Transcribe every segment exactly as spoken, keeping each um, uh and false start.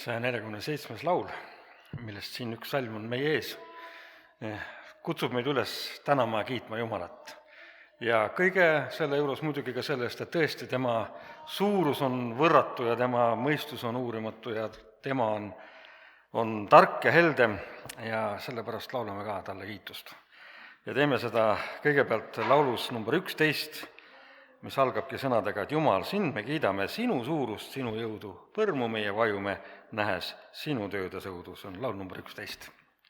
saja neljakümne seitsmes laul, millest siin üks salm on meie ees, kutsub meid üles tänama ja kiitma Jumalat. Ja kõige selle juures muidugi ka sellest, et tõesti tema suurus on võrratu ja tema mõistus on uurimatu ja tema on, on tark ja helde ja sellepärast laulame ka talle kiitust. Ja teeme seda kõigepealt laulus number üksteist, mis algabki sõnadega, et Jumal, sind me kiidame, sinu suurust, sinu jõudu, põrmu meie vajume, nähes sinu tööde sõudu. See on laul number üksteist.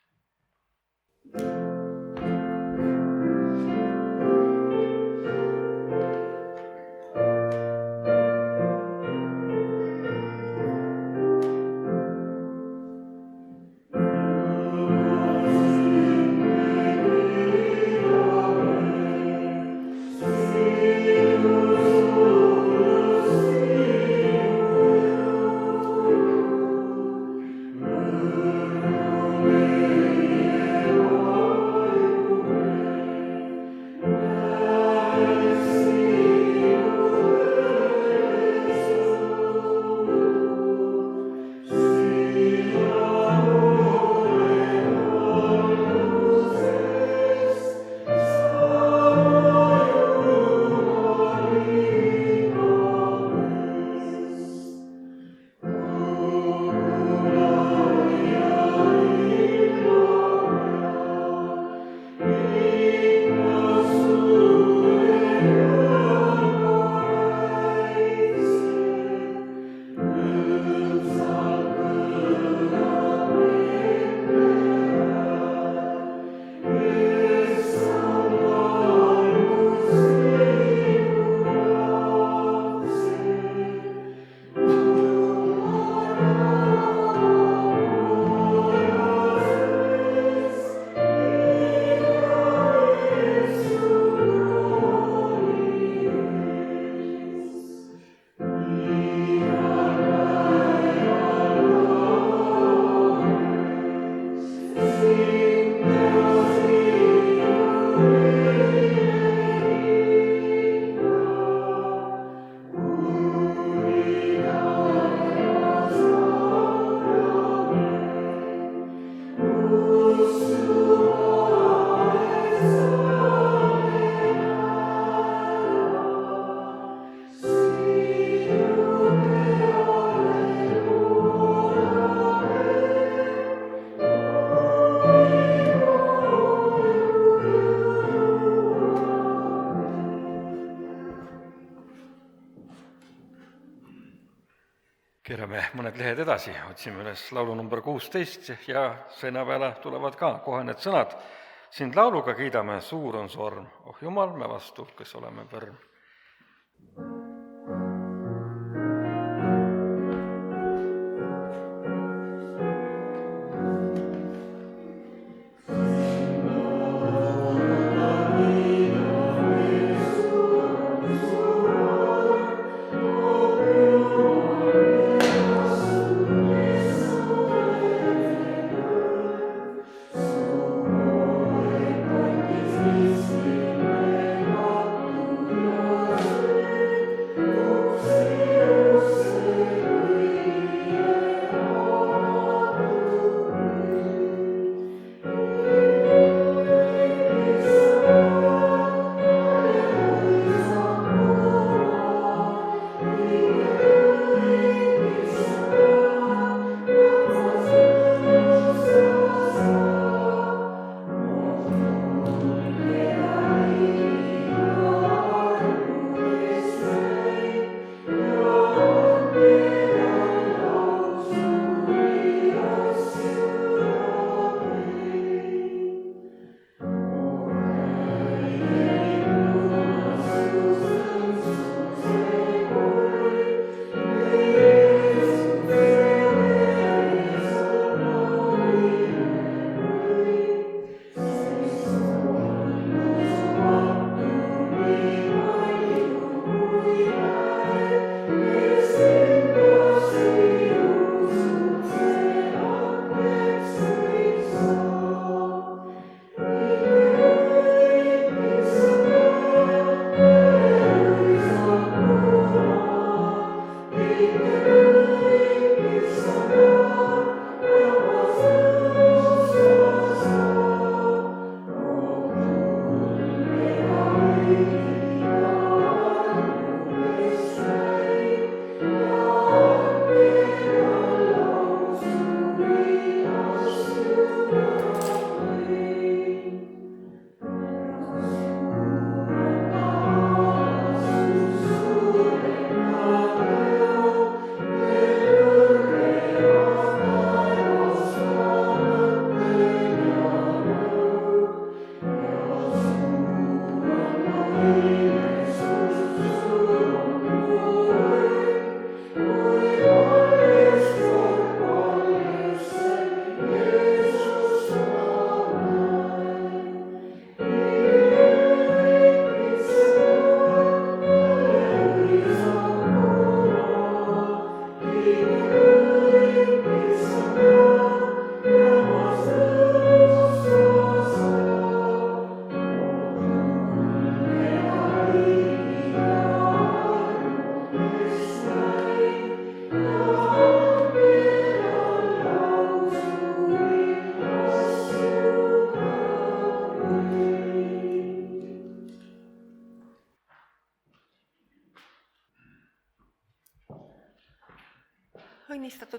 Keerame mõned lehed edasi, otsime üles laulu number kuusteist ja seina peale tulevad ka kohe need sõnad. Sind lauluga kiidame, suur on su arm, oh Jumal, me vastu, kes oleme põrm.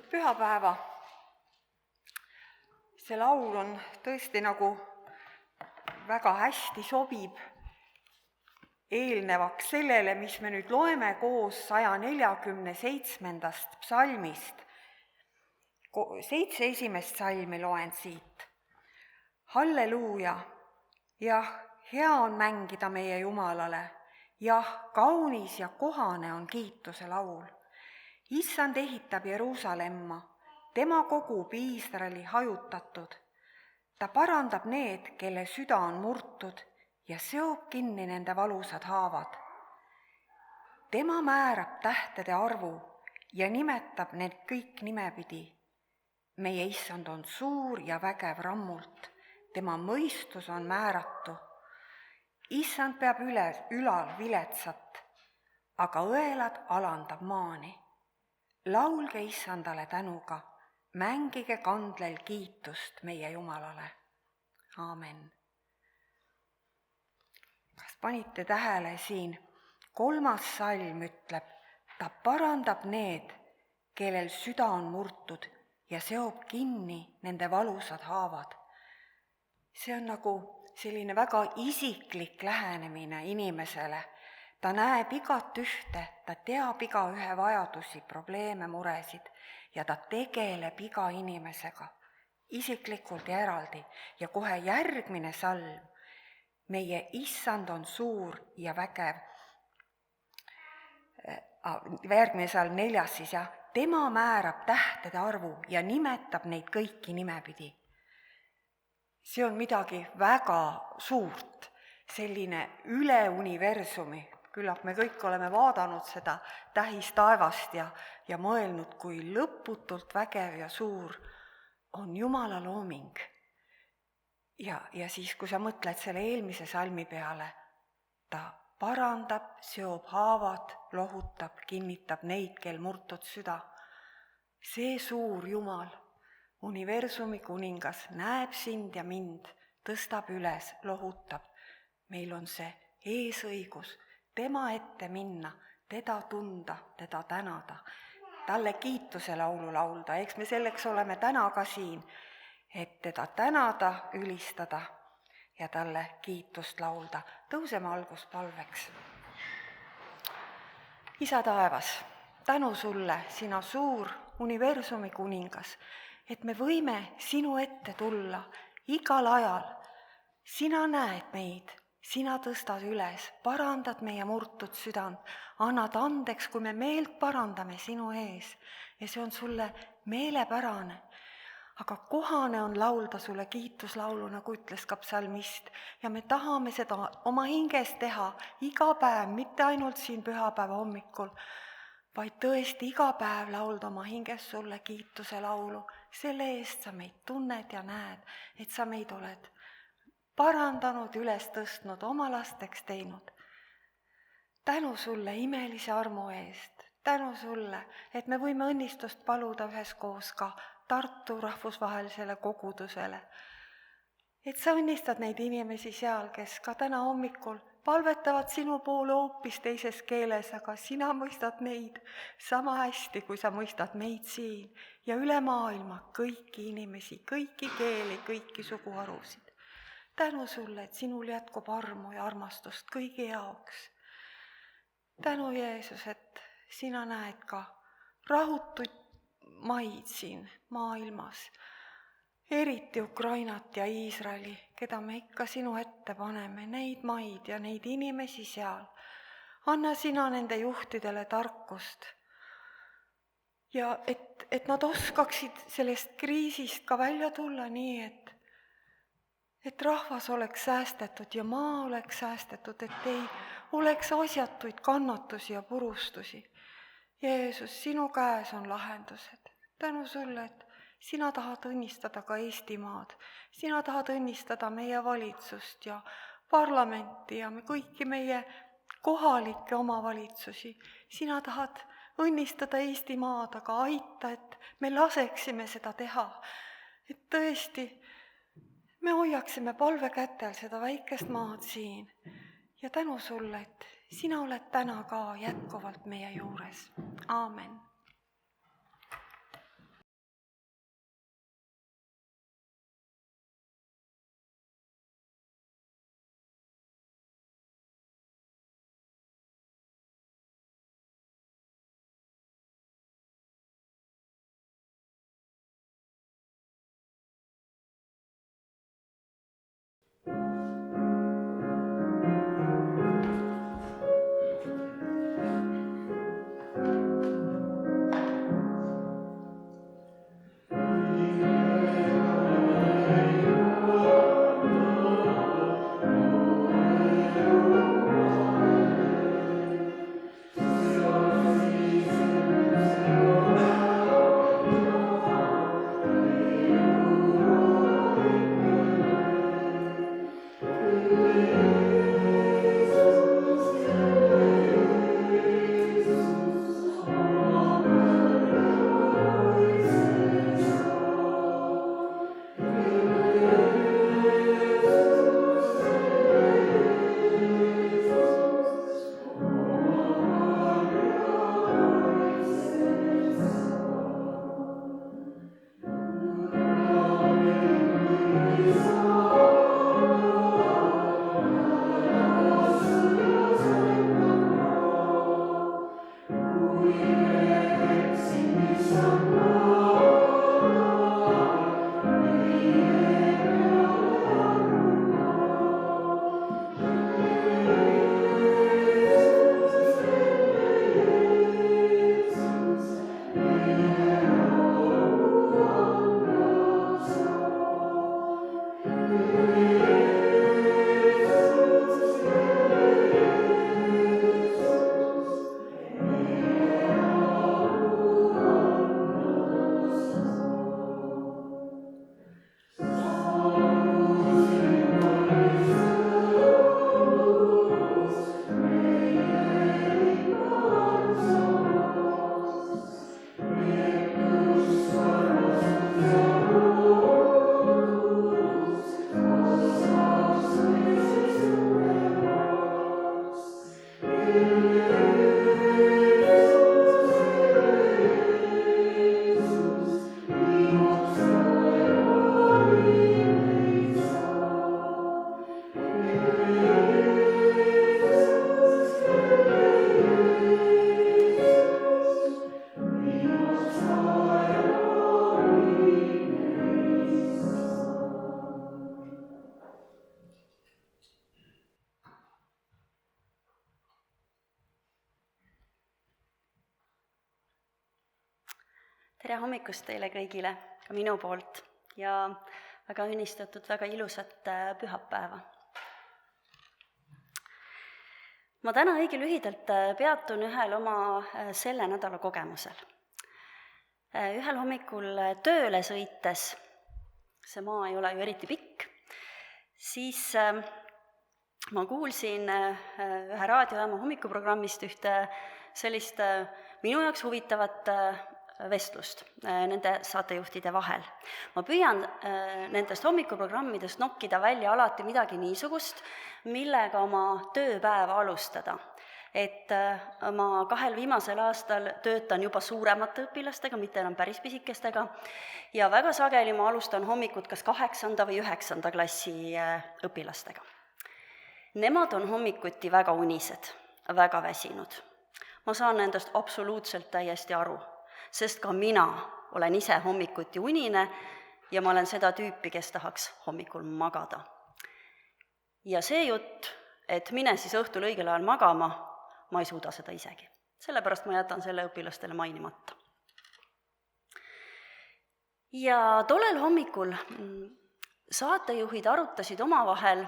pühapäeva. See laul on tõesti nagu väga hästi sobib eelnevaks sellele, mis me nüüd loeme koos saja neljakümne seitsmendast psalmist. Seitse esimest psalmi loen siit. Halleluuja, jah, hea on mängida meie Jumalale, jah, kaunis ja kohane on kiituse laul. Issand ehitab Jeruusalemma, tema kogub Iisraeli hajutatud. Ta parandab need, kelle süda on murtud ja seob kinni nende valusad haavad. Tema määrab tähtede arvu ja nimetab need kõik nimepidi. Meie Issand on suur ja vägev rammult, tema mõistus on määratu. Issand peab üle, ülal viletsat, aga õelad alandab maani. Laulge Issandale tänuga, mängige kandlel kiitust meie Jumalale. Aamen. Kas panite tähele siin? Kolmas salm ütleb, ta parandab need, kellel süda on murtud ja seob kinni nende valusad haavad. See on nagu selline väga isiklik lähenemine inimesele. Ta näeb igat ühte, ta teab iga ühe vajadusi, probleeme, muresid ja ta tegeleb iga inimesega isiklikult ja eraldi. Ja kohe järgmine salm, meie Issand on suur ja vägev. Järgmine salm, neljas siis, jah. Tema määrab tähtede arvu ja nimetab neid kõiki nimepidi. See on midagi väga suurt, selline üle universumi. Küllap me kõik oleme vaadanud seda tähistaevast ja, ja mõelnud, kui lõputult vägev ja suur on Jumala looming. Ja, ja siis, kui sa mõtled selle eelmise salmi peale, ta parandab, seob haavad, lohutab, kinnitab neid, kel murtud süda. See suur Jumal, universumi kuningas, näeb sind ja mind, tõstab üles, lohutab. Meil on see eesõigus, tema ette minna, teda tunda, teda tänada, talle kiituse laulu laulda. Eks me selleks oleme täna ka siin, et teda tänada, ülistada ja talle kiitust laulda. Tõuseme alguspalveks. Isa taevas, tänu sulle, sina suur universumi kuningas, et me võime sinu ette tulla igal ajal. Sina näed meid, sina tõstad üles, parandad meie murtud südant, annad andeks, kui me meelt parandame sinu ees ja see on sulle meelepärane. Aga kohane on laulda sulle kiituslaulu, nagu ütles ka psalmist, ja me tahame seda oma hinges teha iga päev, mitte ainult siin pühapäeva hommikul, vaid tõesti iga päev laulda oma hinges sulle kiituse laulu. Selle eest sa meid tunned ja näed, et sa meid oled parandanud, üles tõstnud, oma lasteks teinud. Tänu sulle imelise armu eest, tänu sulle, et me võime õnnistust paluda üheskoos ka Tartu rahvusvahelisele kogudusele. Et sa õnnistad neid inimesi seal, kes ka täna hommikul palvetavad sinu poole hoopis teises keeles, aga sina mõistad neid sama hästi, kui sa mõistad meid siin ja üle maailma kõiki inimesi, kõiki keeli, kõiki suguharusid. Tänu sulle, et sinul jätkub armu ja armastust kõigi jaoks. Tänu Jeesus, et sina näed ka rahutuid maid siin maailmas, eriti Ukrainat ja Iisraeli, keda me ikka sinu ette paneme, neid maid ja neid inimesi seal. Anna sina nende juhtidele tarkust ja et, et nad oskaksid sellest kriisist ka välja tulla nii, et, et rahvas oleks säästetud ja maa oleks säästetud, et ei oleks asjatuid kannatusi ja purustusi. Jeesus, sinu käes on lahendused. Tänu sulle, et sina tahad õnnistada ka Eestimaad. Sina tahad õnnistada meie valitsust ja parlamenti ja me kõiki meie kohalikke omavalitsusi. Sina tahad õnnistada Eestimaad, aga aita, et me laseksime seda teha. Et tõesti, me hoiaksime palve kätel seda väikest maad siin. Ja tänu sulle, et sina oled täna ka jätkuvalt meie juures. Aamen. tere hommikust teile kõigile ka minu poolt ja väga õnnistatud, väga ilusat pühapäeva. Ma täna õige lühidalt peatun ühel oma selle nädala kogemusel. Ühel hommikul tööle sõites, see maa ei ole ju eriti pikk, siis ma kuulsin ühe raadiojaama hommikuprogrammist ühte sellist minu jaoks huvitavat vestlust nende saatejuhtide vahel. Ma püüan nendest hommikuprogrammidest nokkida välja alati midagi niisugust, millega oma tööpäeva alustada. Et ma kahel viimasel aastal töötan juba suuremate õpilastega, mitte enam päris pisikestega, ja väga sageli ma alustan hommikut kas kaheksanda või üheksanda klassi õpilastega. Nemad on hommikuti väga unised, väga väsinud. Ma saan nendest absoluutselt täiesti aru, sest ka mina olen ise hommikuti unine ja ma olen seda tüüpi, kes tahaks hommikul magada. Ja see jutt, et mine siis õhtul õigel ajal magama, ma ei suuda seda isegi. Sellepärast ma jätan selle õpilastele mainimata. Ja tollel hommikul saatejuhid arutasid omavahel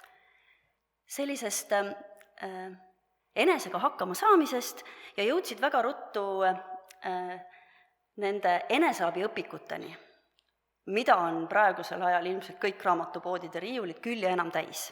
sellisest äh, enesega hakkama saamisest ja jõudsid väga ruttu äh, nende eneseabiõpikuteni, mida on praegusel ajal ilmselt kõik raamatupoodide riiulid küll ja enam täis.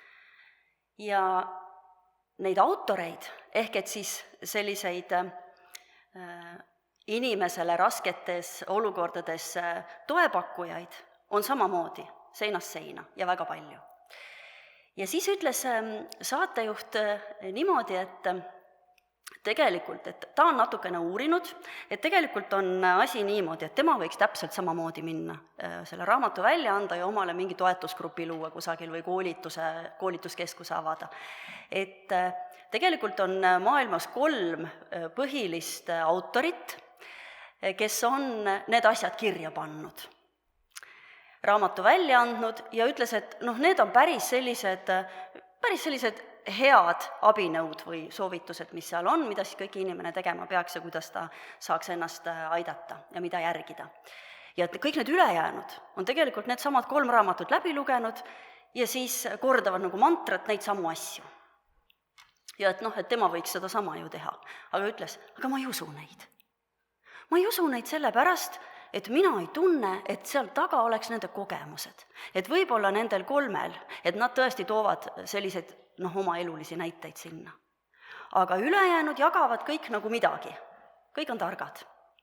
Ja neid autoreid, ehk et siis selliseid äh, inimesele rasketes olukordades äh, toepakkujaid on samamoodi seinast seina ja väga palju. Ja siis ütles saatejuht niimoodi, et tegelikult, et ta on natukene uurinud, et tegelikult on asi niimoodi, et tema võiks täpselt samamoodi minna selle raamatu välja anda ja omale mingi toetusgrupi luua kusagil või koolituse, koolituskeskuse avada. Et tegelikult on maailmas kolm põhilist autorit, kes on need asjad kirja pannud, raamatu välja andnud ja ütles, et noh, need on päris sellised, päris sellised head abinõud või soovitused, mis seal on, mida siis kõik inimene tegema peaks ja kuidas ta saaks ennast aidata ja mida järgida. Ja kõik need ülejäänud on tegelikult need samad kolm raamatut läbi lugenud ja siis kordavad nagu mantrat neid samu asju. Ja et noh, et tema võiks seda sama ju teha. Aga ütles, aga ma ei usu neid. Ma ei usu neid sellepärast, et mina ei tunne, et seal taga oleks nende kogemused. Et võib-olla nendel kolmel, et nad tõesti toovad sellised noh, oma elulisi näiteid sinna. Aga ülejäänud jagavad kõik nagu midagi. Kõik on targad.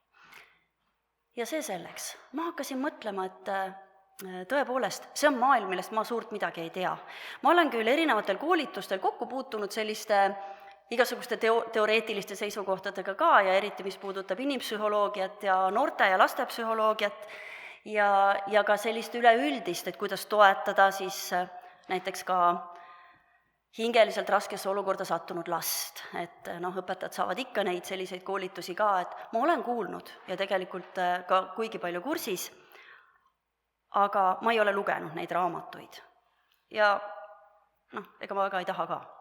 Ja see selleks. Ma hakkasin mõtlema, et tõepoolest, see on maailm, millest ma suurt midagi ei tea. Ma olen küll erinevatel koolitustel kokku puutunud selliste igasuguste teo- teoreetiliste seisukohtadega ka ja eriti, mis puudutab inimpsühholoogiat ja noorte- ja lastepsühholoogiat ja, ja ka sellist üleüldist, et kuidas toetada siis näiteks ka hingeliselt raskesse olukorda sattunud last. Et noh, õpetajad saavad ikka neid selliseid koolitusi ka, et ma olen kuulnud ja tegelikult ka kuigi palju kursis, aga ma ei ole lugenud neid raamatuid. Ja noh, ega ma väga ei taha ka.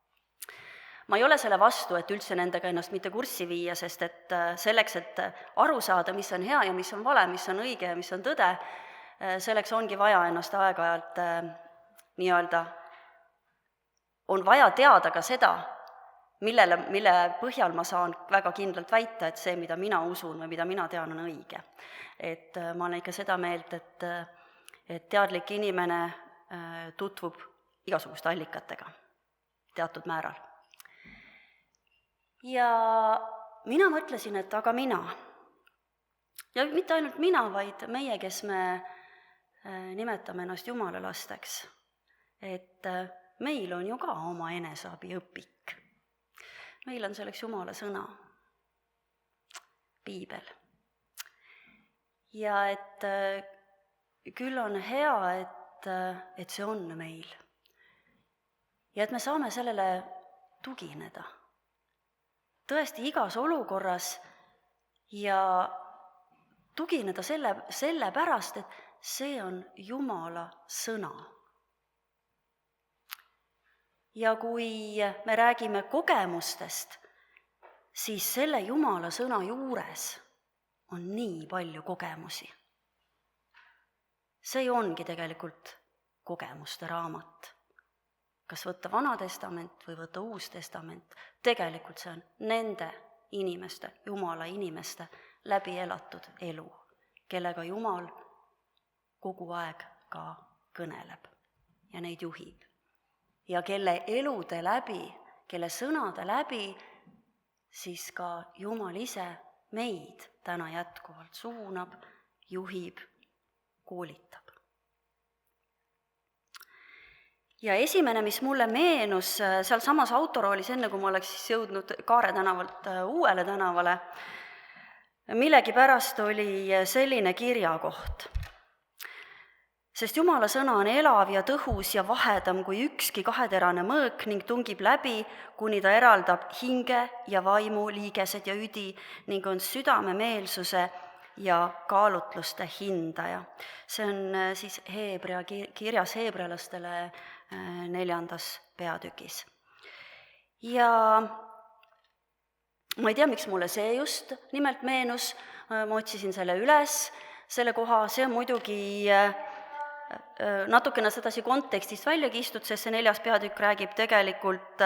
Ma ei ole selle vastu, et üldse nendega ennast mitte kurssi viia, sest et selleks, et aru saada, mis on hea ja mis on vale, mis on õige ja mis on tõde, selleks ongi vaja ennast aeg-ajalt nii-öelda, on vaja teada ka seda, millele, mille põhjal ma saan väga kindlalt väita, et see, mida mina usun või mida mina tean, on õige. Et ma olen ikka seda meelt, et, et teadlik inimene tutvub igasuguste allikatega teatud määral. Ja mina mõtlesin, et aga mina, ja mitte ainult mina, vaid meie, kes me nimetame ennast Jumala lasteks, et meil on ju ka oma eneseabiõpik. Meil on selleks Jumala sõna, piibel. Ja et küll on hea, et, et see on meil. Ja et me saame sellele tugineda. Tõesti igas olukorras ja tugineda selle, selle pärast, et see on Jumala sõna. Ja kui me räägime kogemustest, siis selle Jumala sõna juures on nii palju kogemusi. See ongi tegelikult kogemuste raamat. Kas võtta Vana Testament või võtta Uus Testament, tegelikult see on nende inimeste, Jumala inimeste läbi elatud elu, kellega Jumal kogu aeg ka kõneleb ja neid juhib. Ja kelle elude läbi, kelle sõnade läbi, siis ka Jumal ise meid täna jätkuvalt suunab, juhib, koolitab. Ja esimene, mis mulle meenus seal samas autoroolis, enne kui ma oleks siis jõudnud Kaare tänavalt Uuele tänavale, millegipärast oli selline kirjakoht. Sest Jumala sõna on elav ja tõhus ja vahedam kui ükski kaheterane mõõk ning tungib läbi, kuni ta eraldab hinge ja vaimu, liigesed ja üdi ning on südamemeelsuse ja kaalutluste hindaja. See on siis Heebrea, kirjas heebrealastele neljandas peatükis. Ja ma ei tea, miks mulle see just nimelt meenus, ma otsisin selle üles, selle koha, see on muidugi natukene sedasi kontekstist välja kistud, sest see neljas peatükk räägib tegelikult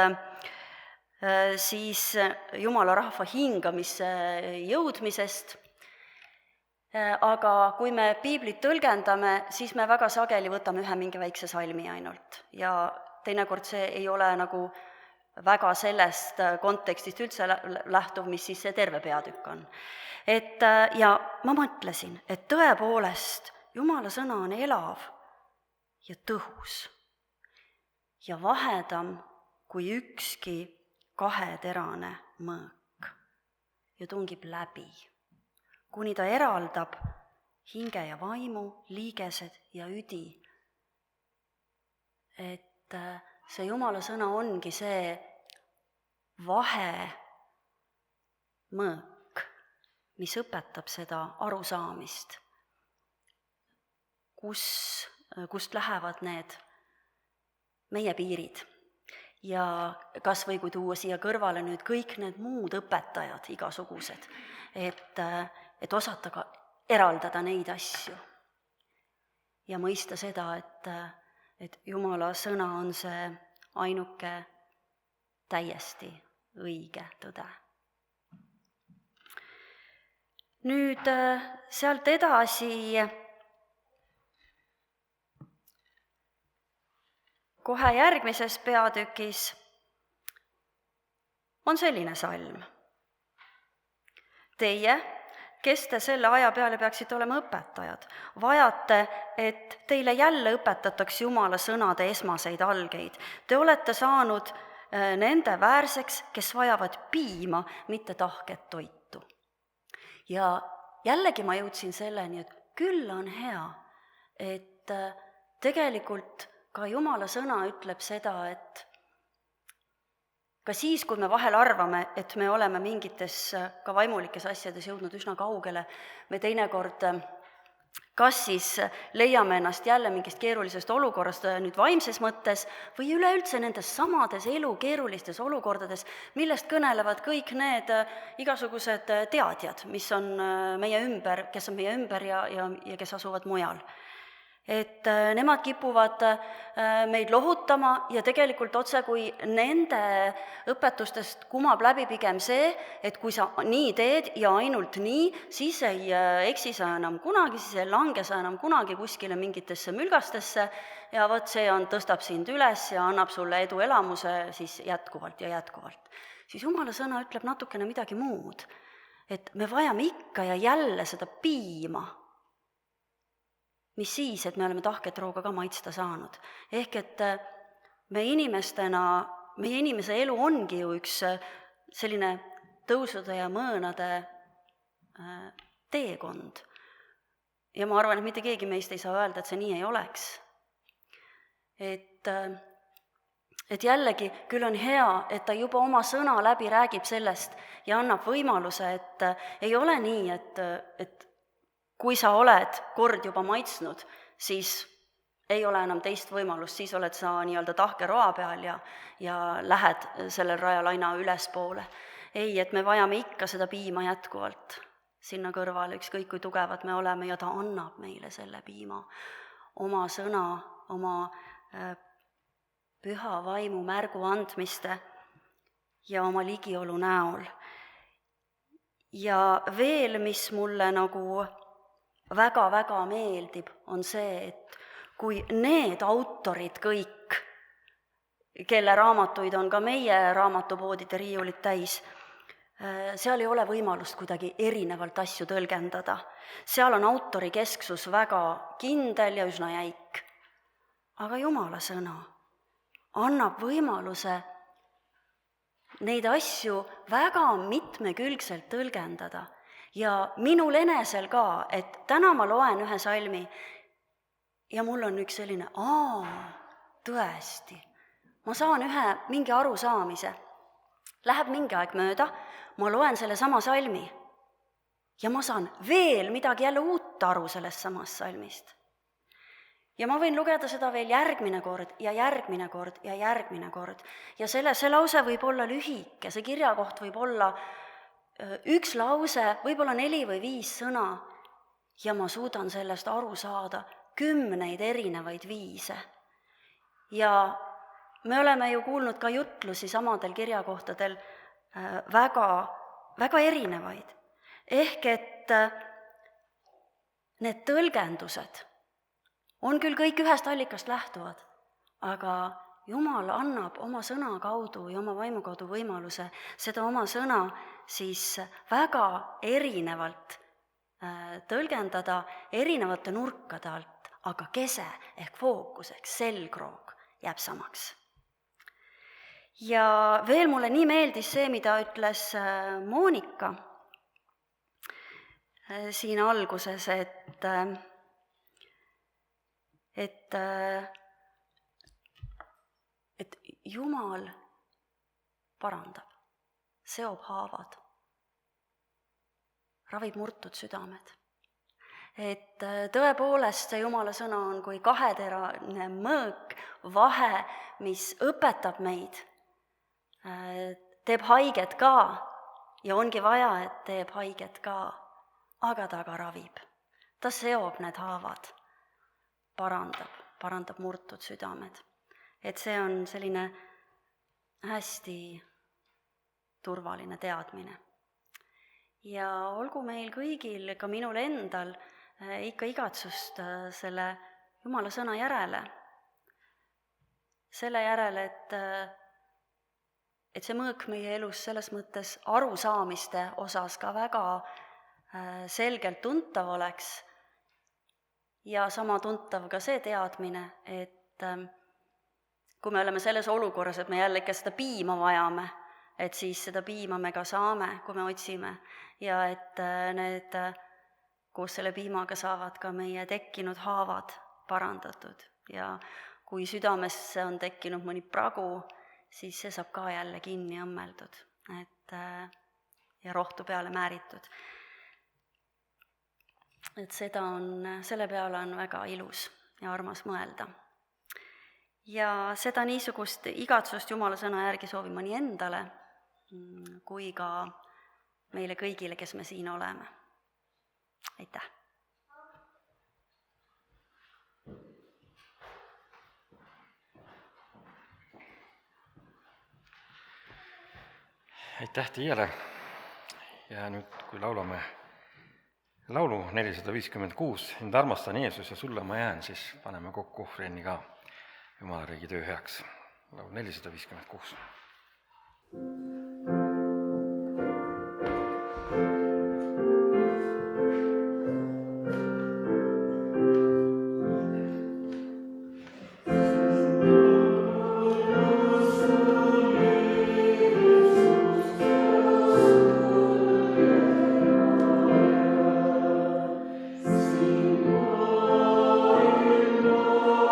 siis Jumala rahva hingamisse jõudmisest, aga kui me piiblit tõlgendame, siis me väga sageli võtame ühe mingi väikse salmi ainult ja teinekord see ei ole nagu väga sellest kontekstist üldse lähtuv, mis siis see terve peatükk on. Et, ja ma mõtlesin, et tõepoolest Jumala sõna on elav ja tõhus ja vahedam kui ükski kaheterane mõõk ja tungib läbi, kuni ta eraldab hinge ja vaimu, liigesed ja üdi. Et see Jumala sõna ongi see vahe mõõk, mis õpetab seda arusaamist, kus, kust lähevad need meie piirid. Ja kas või kui tuua siia kõrvale nüüd kõik need muud õpetajad, igasugused, et, et osata ka eraldada neid asju ja mõista seda, et, et Jumala sõna on see ainuke täiesti õige tõde. Nüüd sealt edasi kohe järgmises peatükis on selline salm. Teie, kes te selle aja peale peaksite olema õpetajad, vajate, et teile jälle õpetataks Jumala sõnade esmaseid algeid. Te olete saanud nende väärseks, kes vajavad piima, mitte tahket toitu. Ja jällegi ma jõudsin selleni, et küll on hea, et tegelikult ka Jumala sõna ütleb seda, et ka siis, kui me vahel arvame, et me oleme mingites ka vaimulikes asjades jõudnud üsna kaugele, me teinekord kas siis leiame ennast jälle mingist keerulisest olukorrast nüüd vaimses mõttes või üleüldse nendes samades elu keerulistes olukordades, millest kõnelevad kõik need igasugused teadjad, mis on meie ümber, kes on meie ümber ja, ja, ja kes asuvad mujal. Et nemad kipuvad meid lohutama ja tegelikult otse kui nende õpetustest kumab läbi pigem see, et kui sa nii teed ja ainult nii, siis ei eksi sa enam kunagi, siis ei lange sa enam kunagi kuskile mingitesse mülgastesse ja vot see on, tõstab sind üles ja annab sulle eduelamuse siis jätkuvalt ja jätkuvalt. Siis Jumala sõna ütleb natukene midagi muud, et me vajame ikka ja jälle seda piima, mis siis, et me oleme tahket rooga ka maitsta saanud. Ehk et me inimestena, meie inimese elu ongi ju üks selline tõusude ja mõõnade teekond. Ja ma arvan, et mitte keegi meist ei saa öelda, et see nii ei oleks. Et, et jällegi, küll on hea, et ta juba oma sõna läbi räägib sellest ja annab võimaluse, et ei ole nii, et, et kui sa oled kord juba maitsnud, siis ei ole enam teist võimalust, siis oled sa nii-öelda tahkeroa peal ja, ja lähed sellel rajal aina ülespoole. Ei, et me vajame ikka seda piima jätkuvalt. sinna kõrvale, ükskõik kui tugevad me oleme, ja ta annab meile selle piima oma sõna, oma äh, püha vaimu märgu andmiste ja oma ligiolu näol. Ja veel, mis mulle nagu väga-väga meeldib, on see, et kui need autorid kõik, kelle raamatuid on ka meie raamatupoodide riiulid täis, seal ei ole võimalust kuidagi erinevalt asju tõlgendada. Seal on autori kesksus väga kindel ja üsna jäik. Aga Jumala sõna annab võimaluse neid asju väga mitmekülgselt tõlgendada. Ja minul enesel ka, et täna ma loen ühe salmi ja mul on üks selline, aa, tõesti, ma saan ühe mingi arusaamise. Läheb mingi aeg mööda, ma loen selle sama salmi ja ma saan veel midagi jälle uut aru sellest samast salmist. Ja ma võin lugeda seda veel järgmine kord ja järgmine kord ja järgmine kord. Ja selle, see lause võib olla lühike, see kirjakoht võib olla üks lause, võib-olla neli või viis sõna, ja ma suudan sellest aru saada kümneid erinevaid viise. Ja me oleme ju kuulnud ka jutlusi samadel kirjakohtadel väga, väga erinevaid. Ehk et need tõlgendused on küll kõik ühest allikast lähtuvad, aga Jumal annab oma sõna kaudu ja oma vaimu kaudu võimaluse seda oma sõna siis väga erinevalt tõlgendada erinevate nurkade alt, aga kese ehk fookus ehk selgroog jääb samaks. Ja veel mulle nii meeldis see, mida ütles Moonika siin alguses, et et, et Jumal parandab, seob haavad, ravib murtud südamed. Et tõepoolest see Jumala sõna on kui kaheterane mõõk, vahe, mis õpetab meid, teeb haiget ka ja ongi vaja, et teeb haiget ka, aga ta ka ravib. Ta seob need haavad. parandab, parandab murtud südamed. Et see on selline hästi turvaline teadmine. Ja olgu meil kõigil, ka minul endal, ikka igatsust selle Jumala sõna järele. Selle järele, et, et see mõõk meie elus selles mõttes arusaamiste osas ka väga selgelt tuntav oleks. Ja sama tuntav ka see teadmine, et kui me oleme selles olukorras, et me jälle ikka seda piima vajame, et siis seda piima me ka saame, kui me otsime, ja et need, koos selle piimaga saavad ka meie tekkinud haavad parandatud. Ja kui südamesse on tekkinud mõni pragu, siis see saab ka jälle kinni õmmeldud, et, ja rohtu peale määritud. Et seda on, selle peale on väga ilus ja armas mõelda. Ja seda niisugust igatsust Jumala sõna järgi soovin ma nii endale, kui ka meile kõigile, kes me siin oleme. Aitäh! Aitäh Tiiale! Ja nüüd, kui laulame laulu nelisada viiskümmend kuus, Sind armastan Jeesus ja sulle ma jään, siis paneme kokku ohvrienni ka Jumala riigi töö heaks. Laul nelisada viiskümmend kuus.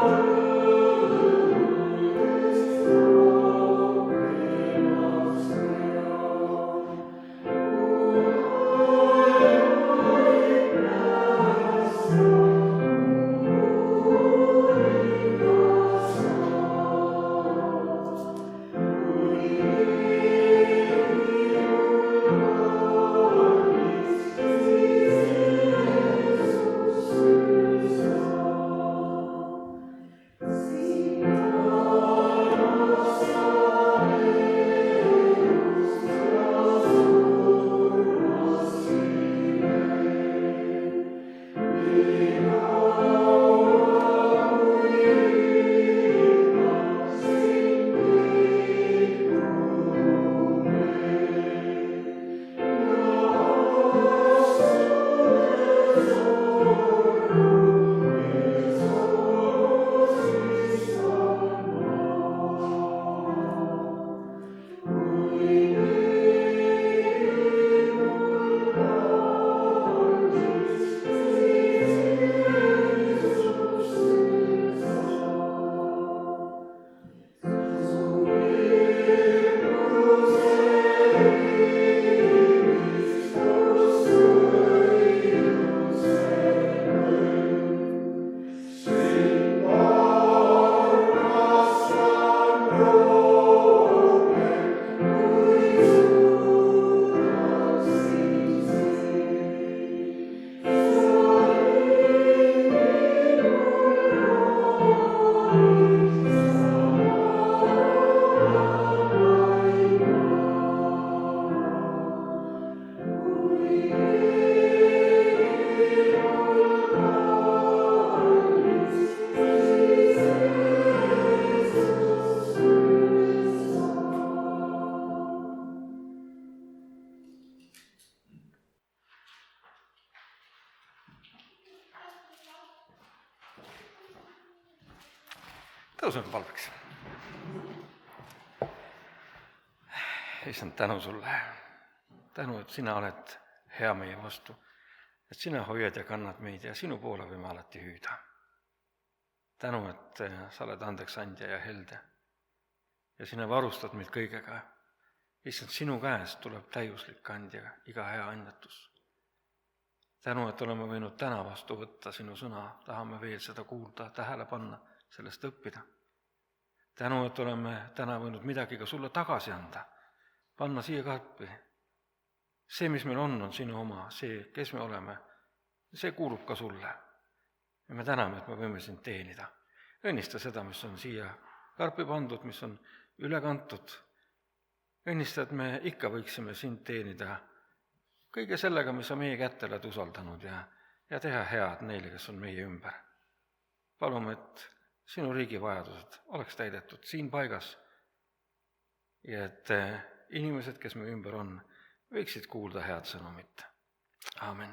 Amen. tõuseme palveks. Issand, tänu sulle, tänu, et sina oled hea meie vastu, et sina hoiad ja kannad meid ja sinu poole võime alati hüüda. tänu, et sa oled andeksandja ja helde ja sina varustad meid kõigega. Issand, sinu käest tuleb täiuslik andja, iga hea annetus. tänu, et oleme võinud täna vastu võtta sinu sõna, tahame veel seda kuulda, tähele panna, sellest õppida. tänu, et oleme täna võinud midagi ka sulle tagasi anda, panna siia karpi. see, mis meil on, on sinu oma, see, kes me oleme, see kuulub ka sulle. ja me täname, et me võime sind teenida. Õnnista seda, mis on siia karpi pandud, mis on üle kantud. Õnnista, et me ikka võiksime sind teenida kõige sellega, mis sa meie kätte oled usaldanud ja, ja teha head neile, kes on meie ümber. Palume, et sinu riigi vajadused oleks täidetud siin paigas ja et inimesed, kes meie ümber on, võiksid kuulda head sõnumit. Aamen.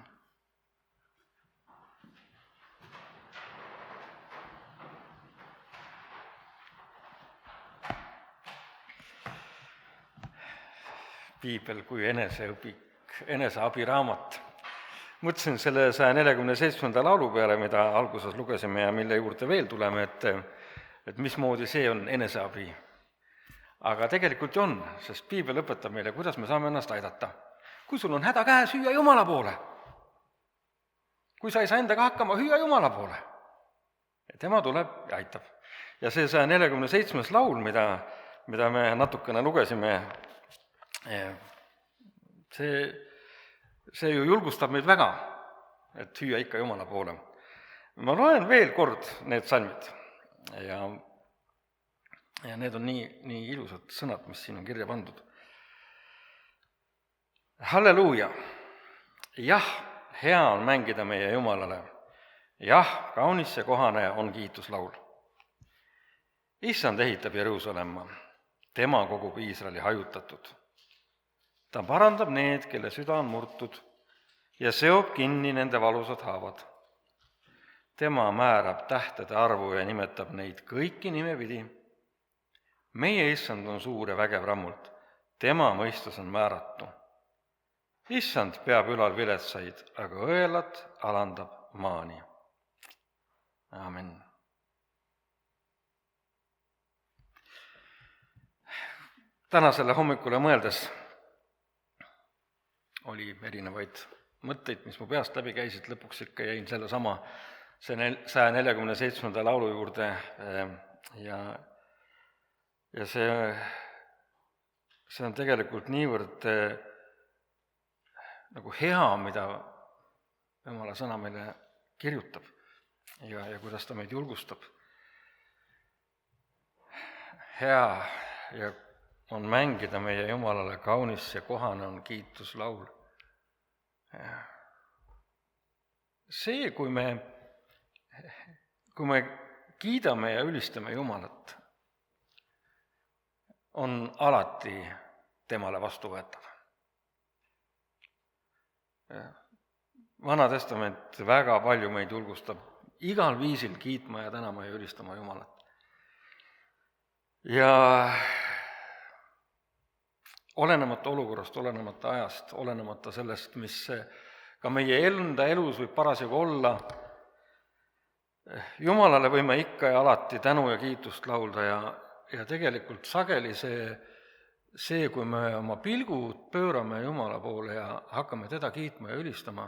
Piibel kui eneseõpik, eneseabiraamat. Mõtlesin selle saja neljakümne seitsmenda laulu peale, mida alguses lugesime ja mille juurde veel tuleme, et, et mismoodi see on eneseabi. Aga tegelikult on, sest Piibel õpetab meile, kuidas me saame ennast aidata. Kui sul on häda käes, hüüa Jumala poole. Kui sa ei saa endaga hakkama, hüüa Jumala poole. Ja tema tuleb ja aitab. Ja see saja neljakümne seitsmes laul, mida, mida me natukene lugesime, see, see ju julgustab meid väga, et hüüa ikka Jumala poole. Ma loen veel kord need salmid ja, ja need on nii, nii ilusad sõnad, mis siin on kirja pandud. Halleluuja! Jah, hea on mängida meie Jumalale. Jah, kaunis ja kohane on kiituslaul. Issand ehitab Jeruusalemma, tema kogub Iisraeli hajutatud. Ta parandab need, kelle süda on murtud ja seob kinni nende valusad haavad. Tema määrab tähtede arvu ja nimetab neid kõiki nimepidi. Meie Issand on suur ja vägev rammult, tema mõistus on määratu. Issand peab ülal viletsaid, aga õelad alandab maani. Aamen. Tänasele hommikule mõeldes oli erinevaid mõtteid, mis mu peast läbi käisid, lõpuks ikka jäin selle sama saja neljakümne seitsmenda laulu juurde ja, ja see, see on tegelikult niivõrd nagu hea, mida Jumala sõna meile kirjutab ja, ja kuidas ta meid julgustab. Hea ja on mängida meie Jumalale, kaunis ja kohane on kiituslaul. See, kui me, kui me kiidame ja ülistame Jumalat, on alati temale vastuvõetav. Vana testament väga palju meid julgustab igal viisil kiitma ja tänama ja ülistama Jumalat. Ja olenemata olukorrast, olenemata ajast, olenemata sellest, mis ka meie enda elus võib parasjagu olla, Jumalale võime ikka ja alati tänu ja kiitust laulda ja, ja tegelikult sageli see, see, kui me oma pilgud pöörame Jumala poole ja hakkame teda kiitma ja ülistama,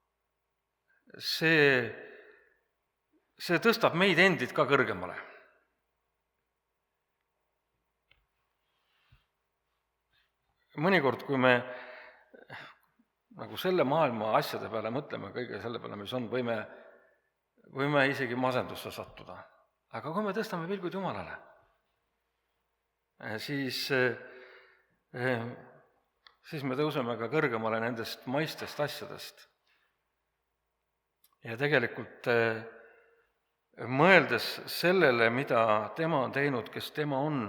see, see tõstab meid endid ka kõrgemale. Mõnikord, kui me nagu selle maailma asjade peale mõtleme, kõige selle peale, mis on, võime, võime isegi masendusse sattuda. Aga kui me tõstame pilgud Jumalale, siis, siis me tõuseme ka kõrgemale nendest maistest asjadest. Ja tegelikult mõeldes sellele, mida tema on teinud, kes tema on,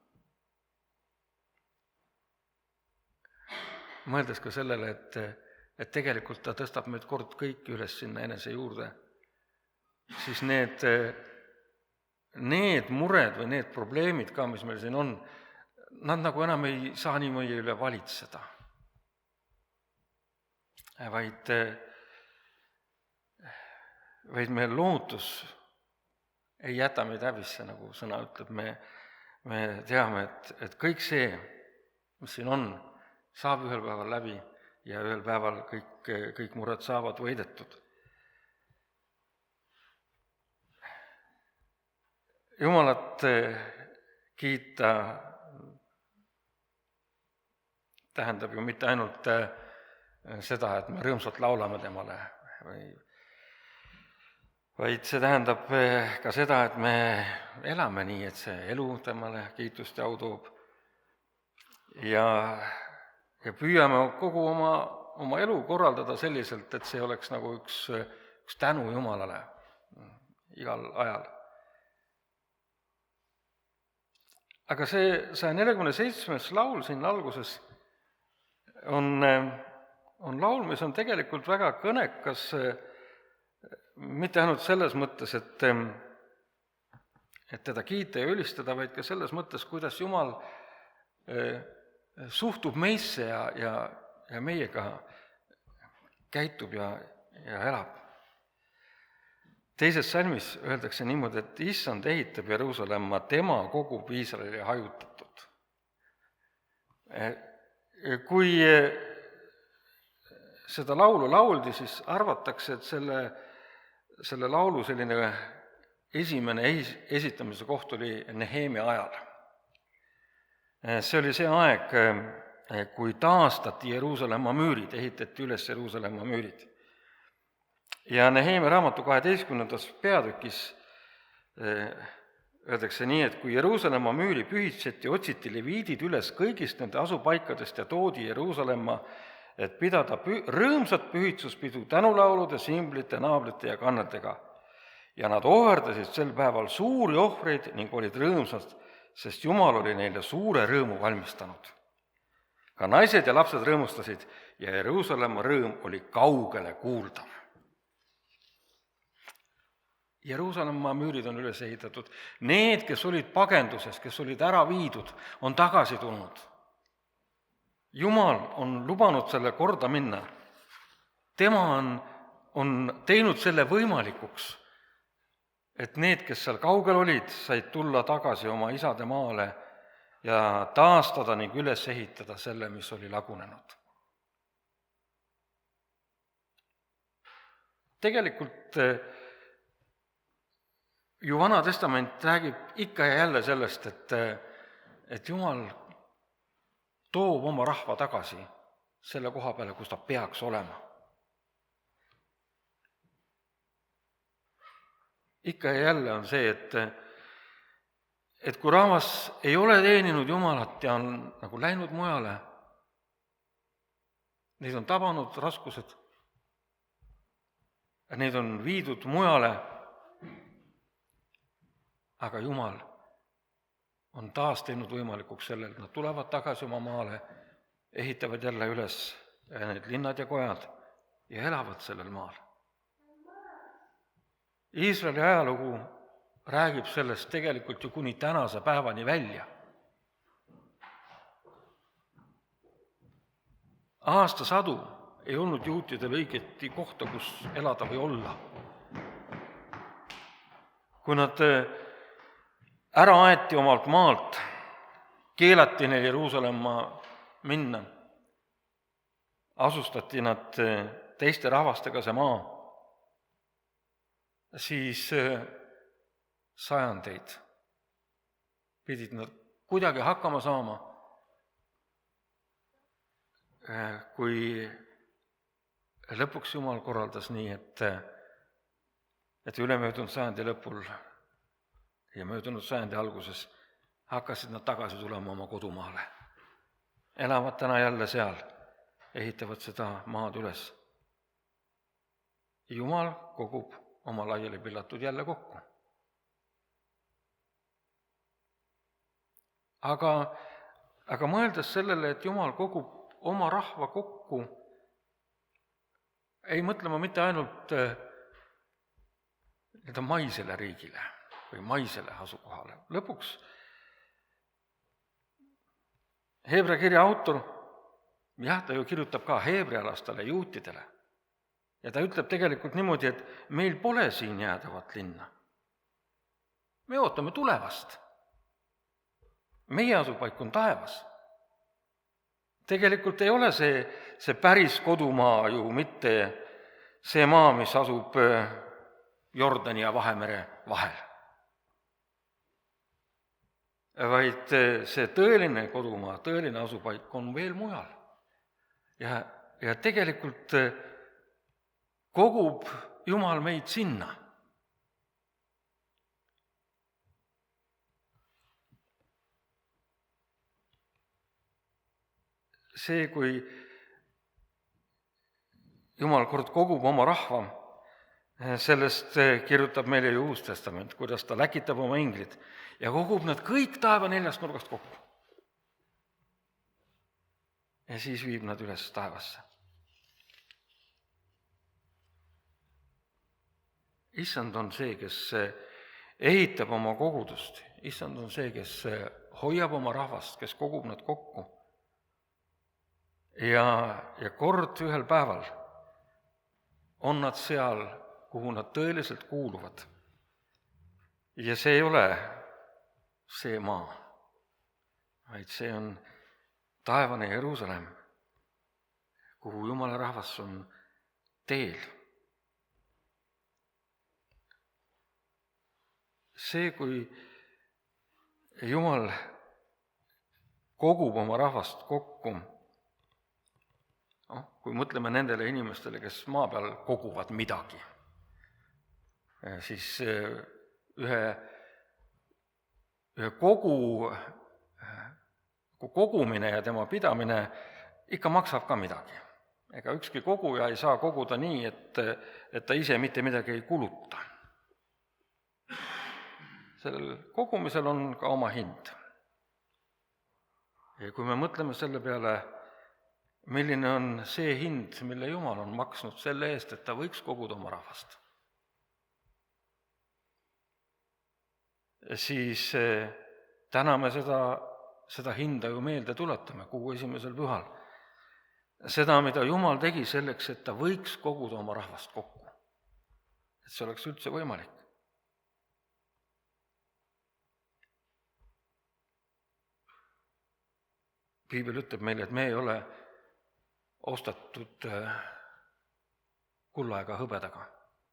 mõeldes ka sellele, et, et tegelikult ta tõstab meid kord kõik üles sinna enese juurde, siis need need mured või need probleemid ka, mis meil siin on, nad nagu enam ei saa niimoodi üle valitseda. Vaid, vaid meie lootus ei jäta meid häbisse, nagu sõna ütleb, me, me teame, et, et kõik see, mis siin on, saab ühel päeval läbi ja ühel päeval kõik, kõik mured saavad võidetud. Jumalat kiita tähendab ju mitte ainult seda, et me rõõmsalt laulame temale, või, vaid see tähendab ka seda, et me elame nii, et see elu temale kiitust ja au toob. Ja, ja püüame kogu oma, oma elu korraldada selliselt, et see oleks nagu üks, üks tänu Jumalale igal ajal. Aga see saja neljakümne seitsmes laul siin alguses on, on laul, mis on tegelikult väga kõnekas, mitte ainult selles mõttes, et, et teda kiita ja ülistada, vaid ka selles mõttes, kuidas Jumal suhtub meisse ja, ja, ja meiega käitub ja, ja elab. Teises salmis öeldakse niimoodi, et issand ehitab Jeruusalemma, tema kogub Iisraeli hajutatud. Kui seda laulu lauldi, siis arvatakse, et selle, selle laulu selline esimene esitamise koht oli Nehemia ajal. See oli see aeg, kui taastati Jeruusalemma müürid, ehitati üles Jeruusalemma müürid. Ja Nehemia raamatu kaheteistkümnendas peatükis öeldakse nii, et kui Jeruusalemma müüri pühitseti, otsiti leviidid üles kõigist nende asupaikadest ja toodi Jeruusalemma, et pidada pü- rõõmsat pühitsuspidu tänulaulude, simblite, naablite ja kannetega. Ja nad ohverdasid sel päeval suuri ohvreid ning olid rõõmsad, sest Jumal oli neile suure rõõmu valmistanud. Ka naised ja lapsed rõõmustasid ja Jeruusalemma rõõm oli kaugele kuuldav. Jeruusalemma müürid on üles ehitatud. Need, kes olid pagenduses, kes olid ära viidud, on tagasi tulnud. Jumal on lubanud selle korda minna. Tema on, on teinud selle võimalikuks, et need, kes seal kaugel olid, said tulla tagasi oma isade maale ja taastada ning üles ehitada selle, mis oli lagunenud. Tegelikult ju Vana Testament räägib ikka ja jälle sellest, et, et Jumal toob oma rahva tagasi selle koha peale, kus ta peaks olema. Ikka ja jälle on see, et, et kui rahvas ei ole teeninud Jumalat ja on nagu läinud mujale, neid on tabanud raskused, neid on viidud mujale, aga Jumal on taas teinud võimalikuks sellel, et nad tulevad tagasi oma maale, ehitavad jälle üles need linnad ja kojad ja elavad sellel maal. Iisraeli ajalugu räägib sellest tegelikult ju kuni tänase päevani välja. Aastasadu ei olnud juutidel õigeti kohta, kus elada või olla. Kui nad ära aeti omalt maalt, keelati neil Jeruusalemma minna, asustati nad teiste rahvastega see maa, siis sajandeid pidid nad kuidagi hakkama saama, kui lõpuks Jumal korraldas nii, et, et ülemöödunud sajandi lõpul ja möödunud sajandi alguses hakkasid nad tagasi tulema oma kodumaale. Elavad täna jälle seal, ehitavad seda maad üles. Jumal kogub oma laiali pillatud jälle kokku. Aga, aga mõeldes sellele, et Jumal kogub oma rahva kokku, ei mõtle ma mitte ainult nii-öelda maisele riigile, või maisele asukohale. Lõpuks Heebrea kirja autor, jah, ta ju kirjutab ka heebrealastele juutidele ja ta ütleb tegelikult niimoodi, et meil pole siin jäädavat linna. Me ootame tulevast. Meie asupaik on taevas. Tegelikult ei ole see, see päris kodumaa ju mitte see maa, mis asub Jordani ja Vahemere vahel, vaid see tõeline kodumaa, tõeline asupaik on veel mujal. Ja, ja tegelikult kogub Jumal meid sinna. See, kui Jumal kord kogub oma rahva, sellest kirjutab meile ju Uus Testament, kuidas ta läkitab oma inglid ja kogub nad kõik taeva neljast nurgast kokku. Ja siis viib nad üles taevasse. Issand on see, kes ehitab oma kogudust. Issand on see, kes hoiab oma rahvast, kes kogub nad kokku. Ja, ja kord ühel päeval on nad seal, kuhu nad tõeliselt kuuluvad. Ja see ei ole see maa, vaid see on taevane Jeruusalemm, kuhu Jumala rahvas on teel. See, kui Jumal kogub oma rahvast kokku, no, kui mõtleme nendele inimestele, kes maa peal koguvad midagi, siis ühe, ühe kogu, kogumine ja tema pidamine ikka maksab ka midagi. Ega ükski koguja ei saa koguda nii, et, et ta ise mitte midagi ei kuluta. Sellel kogumisel on ka oma hind. Ja kui me mõtleme selle peale, milline on see hind, mille Jumal on maksnud selle eest, et ta võiks koguda oma rahvast, siis täna me seda, seda hinda ju meelde tuletame kuu esimesel pühal. Seda, mida Jumal tegi selleks, et ta võiks koguda oma rahvast kokku. Et see oleks üldse võimalik. Piibel ütleb meile, et me ei ole ostetud kulla ega hõbedaga,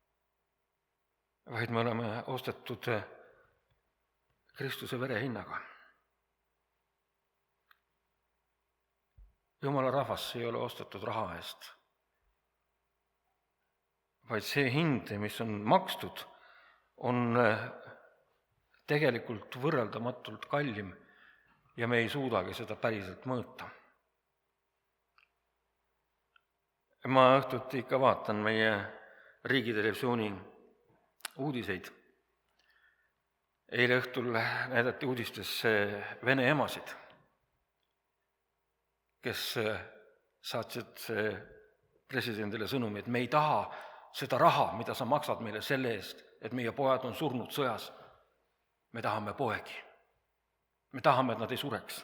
vaid me oleme ostetud Kristuse vere hinnaga. Jumala rahvas ei ole ostetud raha eest, vaid see hind, mis on makstud, on tegelikult võrreldamatult kallim ja me ei suudagi seda päriselt mõõta. Ma õhtuti ikka vaatan meie riigitelevisiooni uudiseid. Eile õhtul näidati uudistes vene emasid, kes saatsid presidendile sõnumi, et me ei taha seda raha, mida sa maksad meile selle eest, et meie pojad on surnud sõjas. Me tahame poegi. Me tahame, et nad ei sureks.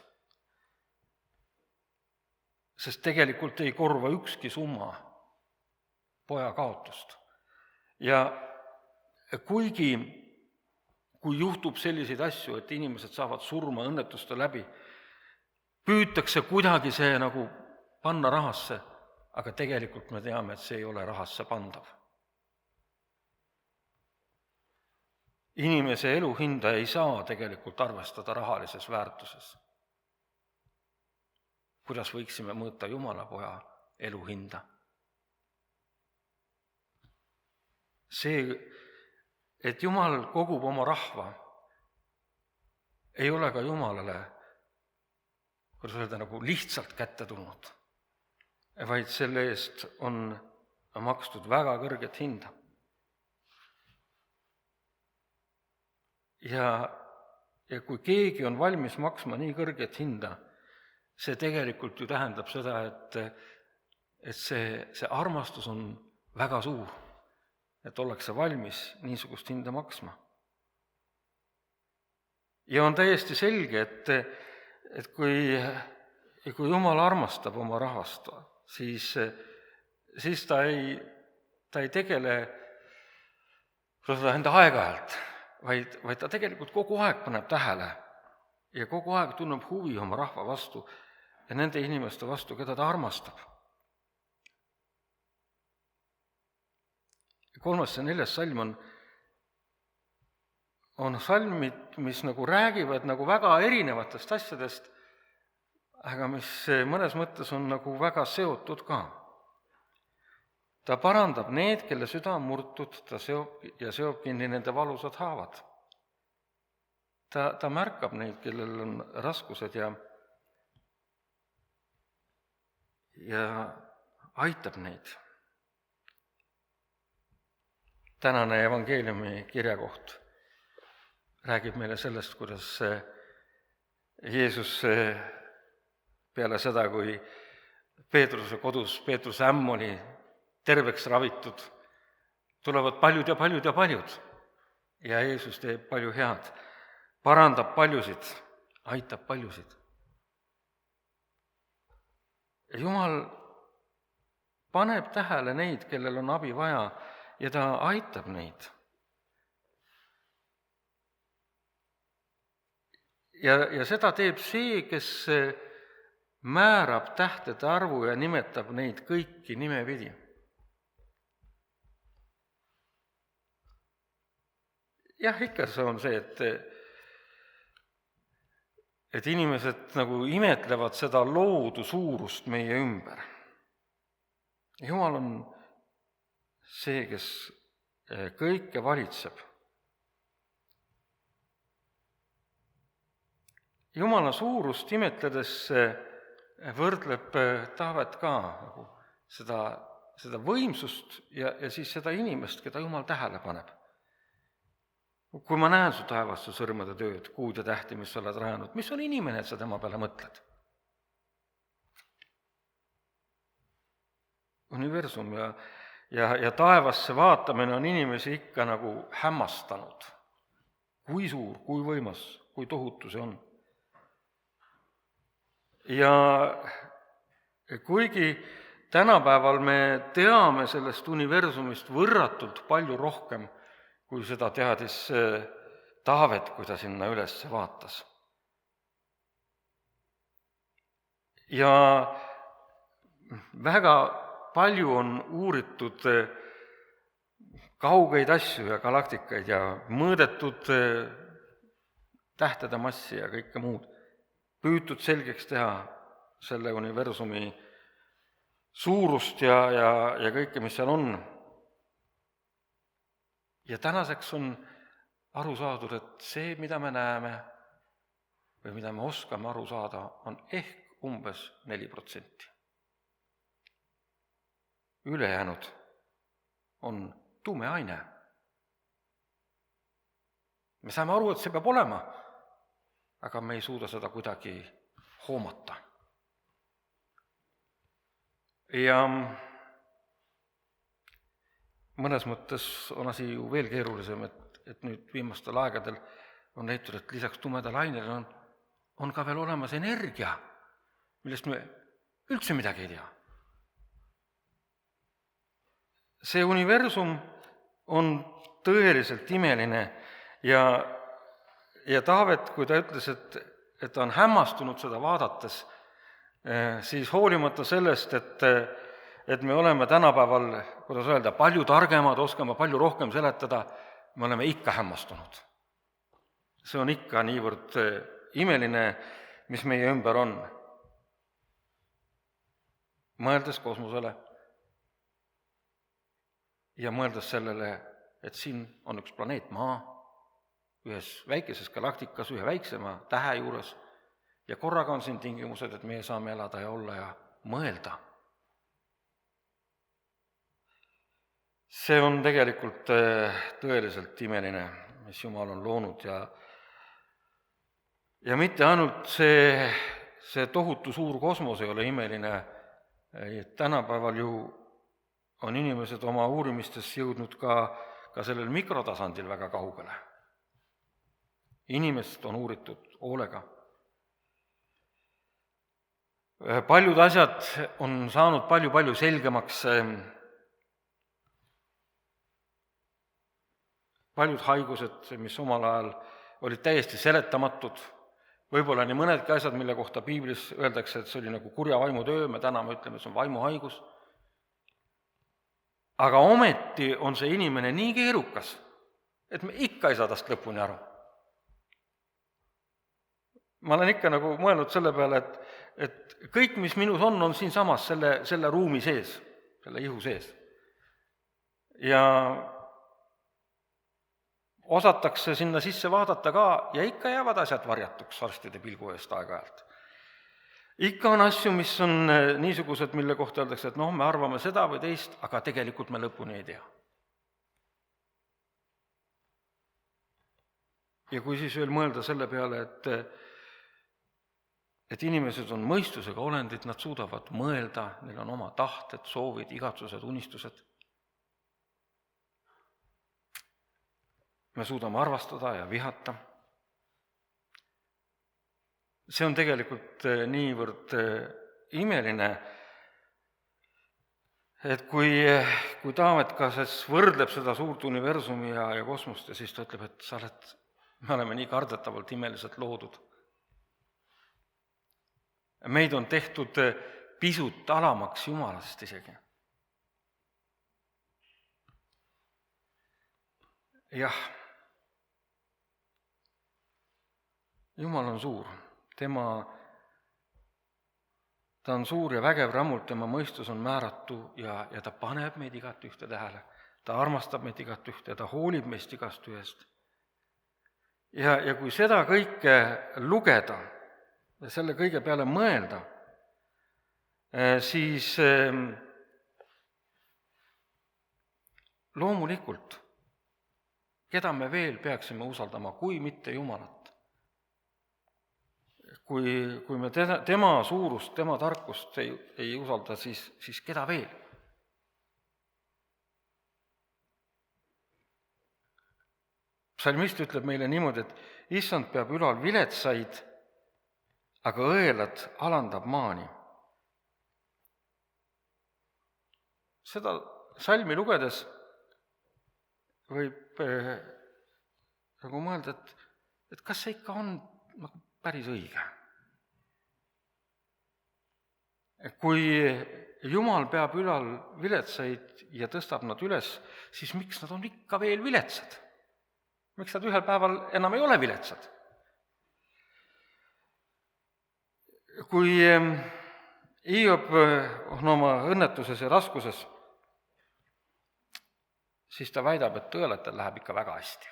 Sest tegelikult ei korva ükski summa poja kaotust. Ja kuigi, kui juhtub selliseid asju, et inimesed saavad surma õnnetuste läbi, püütakse kuidagi see nagu panna rahasse, aga tegelikult me teame, et see ei ole rahasse pandav. Inimese elu hinda ei saa tegelikult arvestada rahalises väärtuses. Kuidas võiksime mõõta Jumala poja elu hinda? See, et Jumal kogub oma rahva, ei ole ka Jumalale, kuidas öelda, nagu lihtsalt kätte tulnud, vaid selle eest on makstud väga kõrget hinda. Ja, ja kui keegi on valmis maksma nii kõrget hinda, see tegelikult ju tähendab seda, et, et see, see armastus on väga suur, et ollakse valmis niisugust hinda maksma. ja on täiesti selge, et, et kui, kui Jumal armastab oma rahvast, siis, siis ta ei, ta ei tegele seda enda aeg-ajalt, vaid, vaid ta tegelikult kogu aeg paneb tähele ja kogu aeg tunneb huvi oma rahva vastu ja nende inimeste vastu, keda ta armastab. Kolmas ja neljas salm on, on salmid, mis nagu räägivad nagu väga erinevatest asjadest, aga mis mõnes mõttes on nagu väga seotud ka. Ta parandab need, kelle süda on murtud, ta seob ja seob kinni nende valusad haavad. Ta, ta märkab neid, kellel on raskused ja, ja aitab neid. Tänane evangeeliumi kirjakoht räägib meile sellest, kuidas Jeesus peale seda, kui Peetruse kodus Peetruse ämm oli terveks ravitud, tulevad paljud ja paljud ja paljud. Ja Jeesus teeb palju head, parandab paljusid, aitab paljusid. Jumal paneb tähele neid, kellel on abi vaja, ja ta aitab neid. Ja, ja seda teeb see, kes määrab tähtede arvu ja nimetab neid kõiki nimepidi. Jah, ikka see on see, et, et inimesed nagu imetlevad seda loodu suurust meie ümber. Jumal on see, kes kõike valitseb. Jumala suurust imetledes võrdleb Taavet ka nagu seda, seda võimsust ja, ja siis seda inimest, keda Jumal tähele paneb. Kui ma näen su taevas su sõrmede tööd, kuud ja tähti, mis sa oled rajanud, mis on inimene, et sa tema peale mõtled? Universum ja Ja, ja taevasse vaatamine on inimesi ikka nagu hämmastanud. Kui suur, kui võimas, kui tohutu see on. Ja kuigi tänapäeval me teame sellest universumist võrratult palju rohkem, kui seda teadis Taavet, kui ta sinna üles vaatas. Ja väga palju on uuritud kaugeid asju ja galaktikaid ja mõõdetud tähtede massi ja kõike muud. Püütud selgeks teha selle universumi suurust ja, ja, ja kõike, mis seal on. Ja tänaseks on aru saadud, et see, mida me näeme või mida me oskame aru saada, on ehk umbes neli protsenti. Ülejäänud on tume aine. Me saame aru, et see peab olema, aga me ei suuda seda kuidagi hoomata. Ja mõnes mõttes on asi ju veel keerulisem, et, et nüüd viimastel aegadel on leitud, et lisaks tumedale ainele on, on ka veel olemas energia, millest me üldse midagi ei tea. See universum on tõeliselt imeline ja, ja Taavet, kui ta ütles, et, et ta on hämmastunud seda vaadates, siis hoolimata sellest, et, et me oleme tänapäeval, kuidas öelda, palju targemad, oskame palju rohkem seletada, me oleme ikka hämmastunud. See on ikka niivõrd imeline, mis meie ümber on. Mõeldes kosmosele ja mõeldes sellele, et siin on üks planeet Maa, ühes väikeses galaktikas, ühe väiksema tähe juures, ja korraga on siin tingimused, et meie saame elada ja olla ja mõelda. See on tegelikult tõeliselt imeline, mis Jumal on loonud ja, ja mitte ainult see, see tohutu suur kosmos ei ole imeline, tänapäeval ju on inimesed oma uurimistes jõudnud ka, ka sellel mikrotasandil väga kaugele. inimest on uuritud hoolega. Paljud asjad on saanud palju-palju selgemaks, paljud haigused, mis omal ajal olid täiesti seletamatud, võib-olla nii mõnedki asjad, mille kohta piiblis öeldakse, et see oli nagu kurja vaimu töö, me täna me ütleme, et see on vaimuhaigus. Aga ometi on see inimene nii keerukas, et me ikka ei saa tast lõpuni aru. Ma olen ikka nagu mõelnud selle peale, et, et kõik, mis minus on, on siinsamas selle, selle ruumi sees, selle ihu sees. Ja osatakse sinna sisse vaadata ka ja ikka jäävad asjad varjatuks arstide pilgu eest aeg-ajalt. Ikka on asju, mis on niisugused, mille kohta öeldakse, et noh, me arvame seda või teist, aga tegelikult me lõpuni ei tea. Ja kui siis veel mõelda selle peale, et, et inimesed on mõistusega olendid, nad suudavad mõelda, neil on oma tahted, soovid, igatsused, unistused. Me suudame arvastada ja vihata. See on tegelikult niivõrd imeline, et kui, kui Taavet ka võrdleb seda suurt universumi ja, ja kosmost ja siis ta ütleb, et sa oled, me oleme nii kardetavalt imeliselt loodud. Meid on tehtud pisut alamaks Jumalast isegi. Jah, Jumal on suur. Tema, ta on suur ja vägev rammult, tema mõistus on määratu ja, ja ta paneb meid igat ühte tähele. Ta armastab meid igat ühte ja ta hoolib meist igast ühest. Ja, ja kui seda kõike lugeda ja selle kõige peale mõelda, siis loomulikult, keda me veel peaksime usaldama, kui mitte Jumalat? Kui, kui me teda, tema suurust, tema tarkust ei, ei usalda, siis, siis keda veel? Psalmist ütleb meile niimoodi, et issand peab ülal viletsaid, aga õelad alandab maani. Seda salmi lugedes võib eh, nagu mõelda, et, et kas see ikka on nagu päris õige. Kui Jumal peab ülal viletsaid ja tõstab nad üles, siis miks nad on ikka veel viletsad? Miks nad ühel päeval enam ei ole viletsad? Kui Hiob on oma õnnetuses ja raskuses, siis ta väidab, et õelatel läheb ikka väga hästi.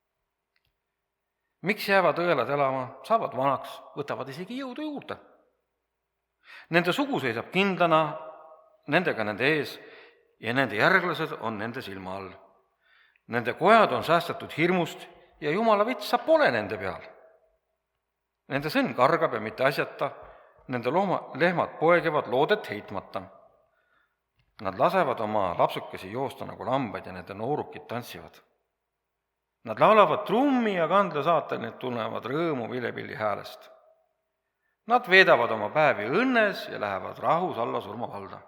Miks jäävad õelad elama, saavad vanaks, võtavad isegi jõudu juurde? Nende sugu seisab kindlana, nendega nende ees ja nende järglased on nende silma all. Nende kojad on säästetud hirmust ja Jumala vitsa pole nende peal. Nende sõnn kargab ja mitte asjata, nende looma, lehmad poegevad loodet heitmata. Nad lasevad oma lapsukesi joosta nagu lambaid ja nende noorukid tantsivad. Nad laulavad trummi ja kandla saatel, need tunnevad rõõmu vilepilli häälest. Nad veedavad oma päevi õnnes ja lähevad rahus alla surmavalda.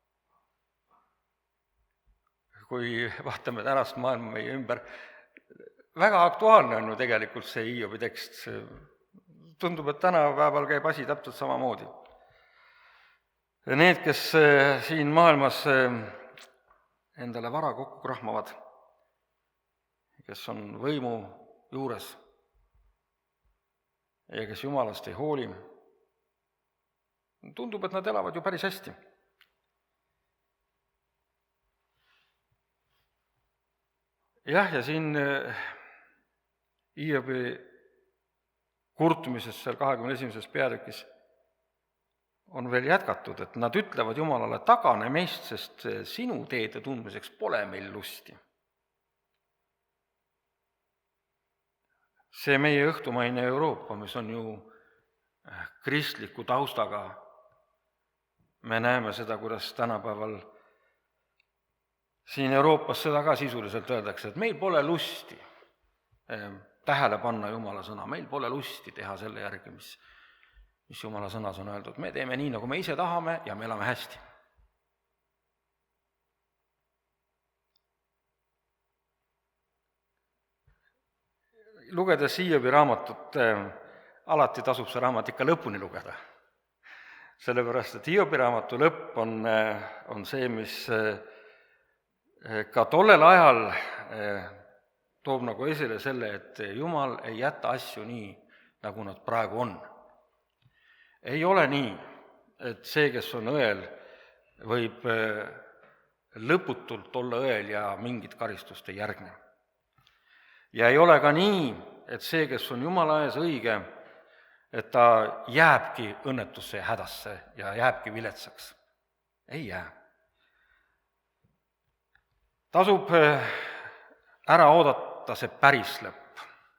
Kui vaatame tänast maailma meie ümber, väga aktuaalne on ju tegelikult see Hiobi tekst. Tundub, et tänapäeval käib asi täpselt samamoodi. Need, kes siin maailmas endale vara kokku krahmavad, kes on võimu juures ja kes Jumalast ei hooli, tundub, et nad elavad ju päris hästi. Jah, ja siin Hiobi kurtumises seal kahekümne esimeses peatükis on veel jätkatud, et nad ütlevad Jumalale, tagane meist, sest sinu teede tundmiseks pole meil lusti. See meie õhtumaine Euroopa, mis on ju kristliku taustaga, me näeme seda, kuidas tänapäeval siin Euroopas seda ka sisuliselt öeldakse, et meil pole lusti. tähele panna Jumala sõna, meil pole lusti teha selle järgi, mis, mis Jumala sõnas on öeldud. Me teeme nii, nagu me ise tahame ja me elame hästi. Lugedes Hiobi raamatut, alati tasub see raamat ikka lõpuni lugeda. Sellepärast, et Hiobi raamatu lõpp on, on see, mis ka tollel ajal toob nagu esile selle, et Jumal ei jäta asju nii, nagu nad praegu on. Ei ole nii, et see, kes on õel, võib lõputult olla õel ja mingit karistust ei järgne. Ja ei ole ka nii, et see, kes on Jumala ees õige, et ta jääbki õnnetusse ja hädasse ja jääbki viletsaks. Ei jää. Tasub ära oodata see päris lõpp.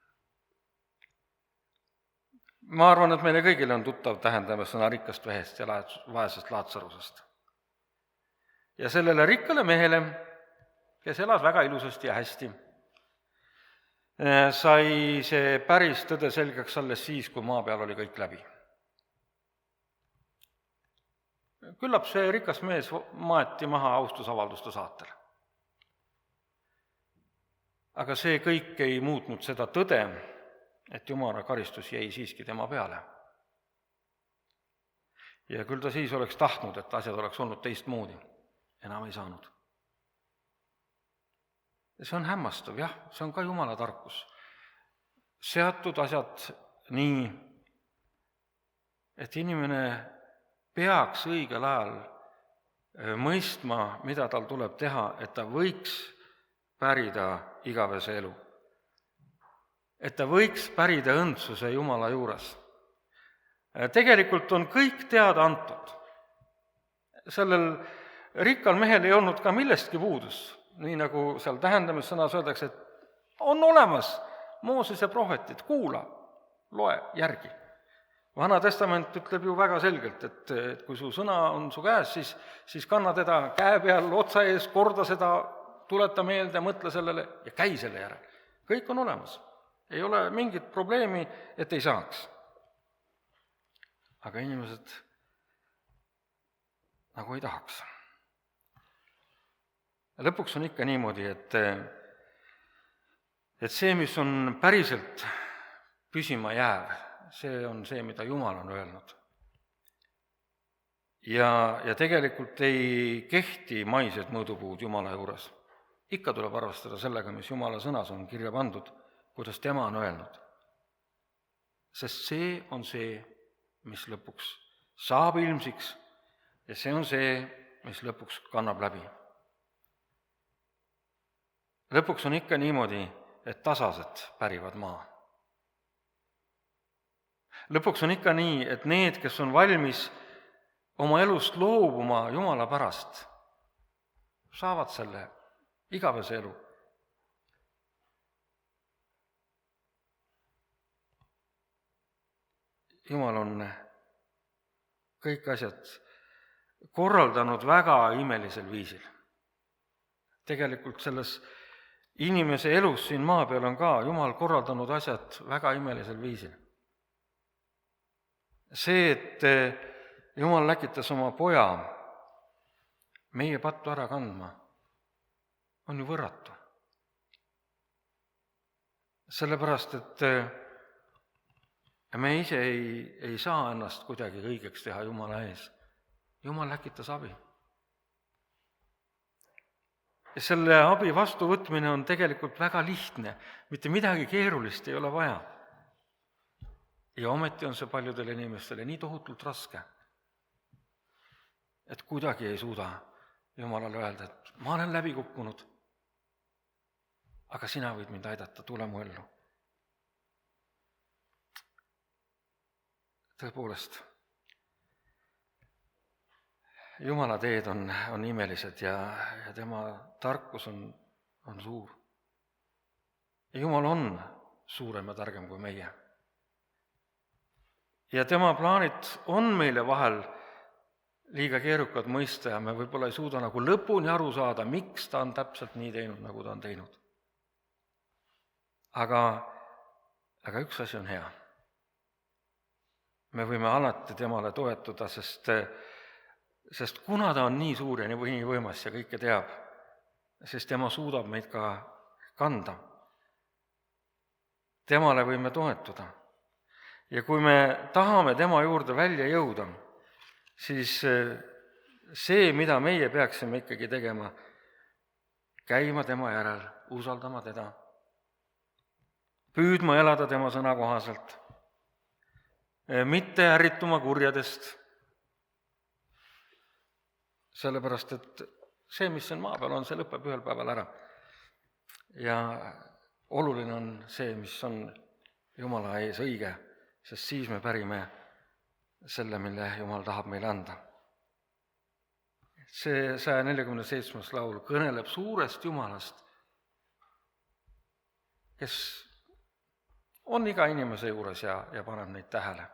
Ma arvan, et meile kõigile on tuttav tähendame sõna rikkast vehest ja vaesest Laatsarusest. Ja sellele rikkale mehele, kes elas väga ilusasti ja hästi, sai see päris tõde selgeks alles siis, kui maa peal oli kõik läbi. Küllap see rikas mees maeti maha austusavalduste saatel. Aga see kõik ei muutnud seda tõde, et Jumala karistus jäi siiski tema peale. Ja küll ta siis oleks tahtnud, et asjad oleks olnud teistmoodi. Enam ei saanud. Ja see on hämmastav, jah, see on ka Jumala tarkus. Seatud asjad nii, et inimene peaks õigel ajal mõistma, mida tal tuleb teha, et ta võiks pärida igavese elu. Et ta võiks pärida õndsuse Jumala juures. Tegelikult on kõik teada antud. Sellel rikkal mehel ei olnud ka millestki puudus. Nii nagu seal tähendamissõnas öeldakse, et on olemas Moosese prohvetid, kuula, loe järgi. Vana testament ütleb ju väga selgelt, et, et kui su sõna on su käes, siis, siis kanna teda käe peal, otsa ees, korda seda, tuleta meelde, mõtle sellele ja käi selle järel. Kõik on olemas. Ei ole mingit probleemi, et ei saaks. Aga inimesed nagu ei tahaks. Lõpuks on ikka niimoodi, et, et see, mis on päriselt püsima jääv, see on see, mida Jumal on öelnud. Ja, ja tegelikult ei kehti maised mõõdupuud Jumala juures. Ikka tuleb arvestada sellega, mis Jumala sõnas on kirja pandud, kuidas tema on öelnud. Sest see on see, mis lõpuks saab ilmsiks ja see on see, mis lõpuks kannab läbi. Lõpuks on ikka niimoodi, et tasased pärivad maa. Lõpuks on ikka nii, et need, kes on valmis oma elust loobuma Jumala pärast, saavad selle igavese elu. Jumal on kõik asjad korraldanud väga imelisel viisil. Tegelikult selles inimese elus siin maa peal on ka Jumal korraldanud asjad väga imelisel viisil. See, et Jumal läkitas oma poja meie pattu ära kandma, on ju võrratu. Sellepärast, et me ise ei, ei saa ennast kuidagi õigeks teha Jumala ees. Jumal läkitas abi. Ja selle abi vastuvõtmine on tegelikult väga lihtne, mitte midagi keerulist ei ole vaja. Ja ometi on see paljudele inimestele nii tohutult raske, et kuidagi ei suuda Jumalale öelda, et ma olen läbi kukkunud, aga sina võid mind aidata, tule mu ellu. Tõepoolest, Jumala teed on, on imelised ja, ja tema tarkus on, on suur. Ja Jumal on suurem ja targem kui meie. Ja tema plaanid on meile vahel liiga keerukad mõista ja me võib-olla ei suuda nagu lõpuni aru saada, miks ta on täpselt nii teinud, nagu ta on teinud. Aga aga üks asi on hea. Me võime alati temale toetuda, sest, sest kuna ta on nii suur ja nii võimas ja kõike teab, siis tema suudab meid ka kanda. Temale võime toetuda. Ja kui me tahame tema juurde välja jõuda, siis see, mida meie peaksime ikkagi tegema, käima tema järel, usaldama teda, püüdma elada tema sõna kohaselt, mitte ärrituma kurjadest, sellepärast et see, mis on maa peal on, see lõpeb ühel päeval ära. Ja oluline on see, mis on Jumala ees õige, sest siis me pärime selle, mille Jumal tahab meile anda. See saja neljakümne seitsmes laul kõneleb suurest Jumalast, kes on iga inimese juures ja, ja paneb neid tähele.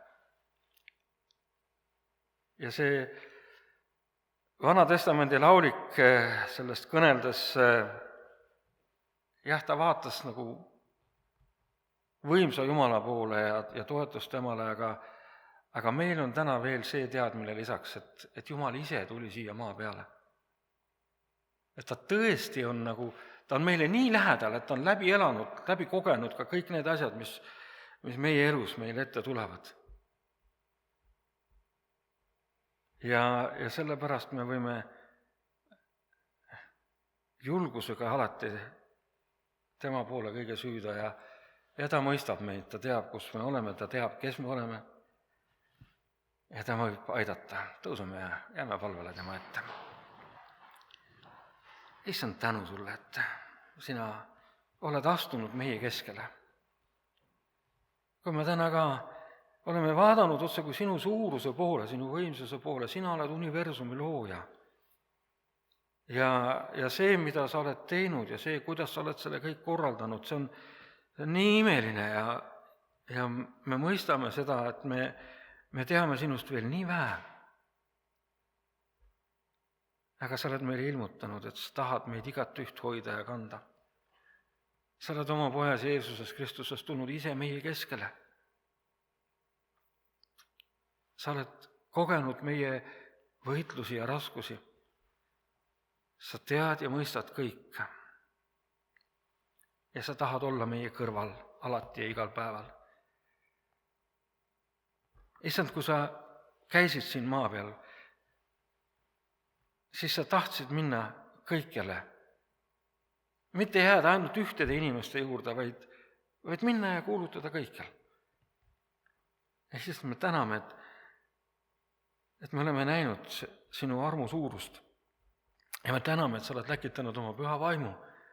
Ja see Vana Testamendi laulik sellest kõneldes, jah, ta vaatas nagu võimsa Jumala poole ja, ja toetus temale, aga, aga meil on täna veel see teadmine lisaks, et, et Jumal ise tuli siia maa peale. Et ta tõesti on nagu, ta on meile nii lähedal, et ta on läbi elanud, läbi kogenud ka kõik need asjad, mis, mis meie elus meile ette tulevad. Ja, ja sellepärast me võime julgusega alati tema poole kõige süüda ja, ja ta mõistab meid, ta teab, kus me oleme, ta teab, kes me oleme ja ta võib aidata. Tõuseme ja jääme palvele tema ette. Issand, tänu sulle, et sina oled astunud meie keskele. Kui me täna ka oleme vaadanud otse kui sinu suuruse poole, sinu võimsuse poole, sina oled universumi looja. Ja, ja see, mida sa oled teinud ja see, kuidas sa oled selle kõik korraldanud, see on, see on nii imeline ja, ja me mõistame seda, et me, me teame sinust veel nii vähe. Aga sa oled meile ilmutanud, et sa tahad meid igat üht hoida ja kanda. Sa oled oma pojas Jeesuses Kristuses tulnud ise meie keskele. Sa oled kogenud meie võitlusi ja raskusi. Sa tead ja mõistad kõik. Ja sa tahad olla meie kõrval alati ja igal päeval. Issand, kui sa käisid siin maa peal, siis sa tahtsid minna kõikjale. Mitte jääda ainult ühtede inimeste juurde, vaid, vaid minna ja kuulutada kõikjal. Ja siis me täname, et et me oleme näinud sinu armu suurust ja me täname, et sa oled läkitanud oma püha vaimu.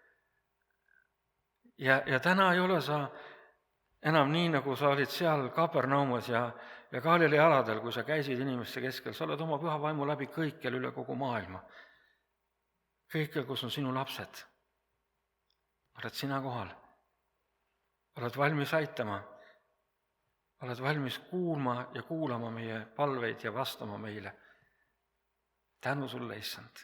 Ja, ja täna ei ole sa enam nii, nagu sa olid seal Kapernaumas ja, ja Galilei aladel, kui sa käisid inimeste keskel, sa oled oma püha vaimu läbi kõikjal üle kogu maailma. Kõikjal, kus on sinu lapsed. Oled sina kohal. Oled valmis aitama. Oled valmis kuulma ja kuulama meie palveid ja vastama meile. Tänu sulle, issand.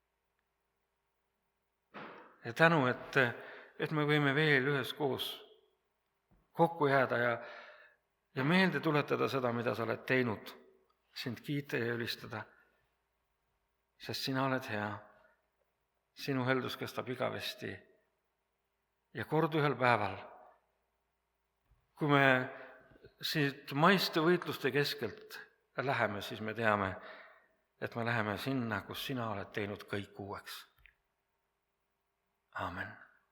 Ja tänu, et, et me võime veel üheskoos kokku jääda ja, ja meelde tuletada seda, mida sa oled teinud, sind kiita ja ülistada, sest sina oled hea, sinu heldus kestab igavesti ja kord ühel päeval, kui me siit maiste võitluste keskelt läheme, siis me teame, et me läheme sinna, kus sina oled teinud kõik uueks. Aamen.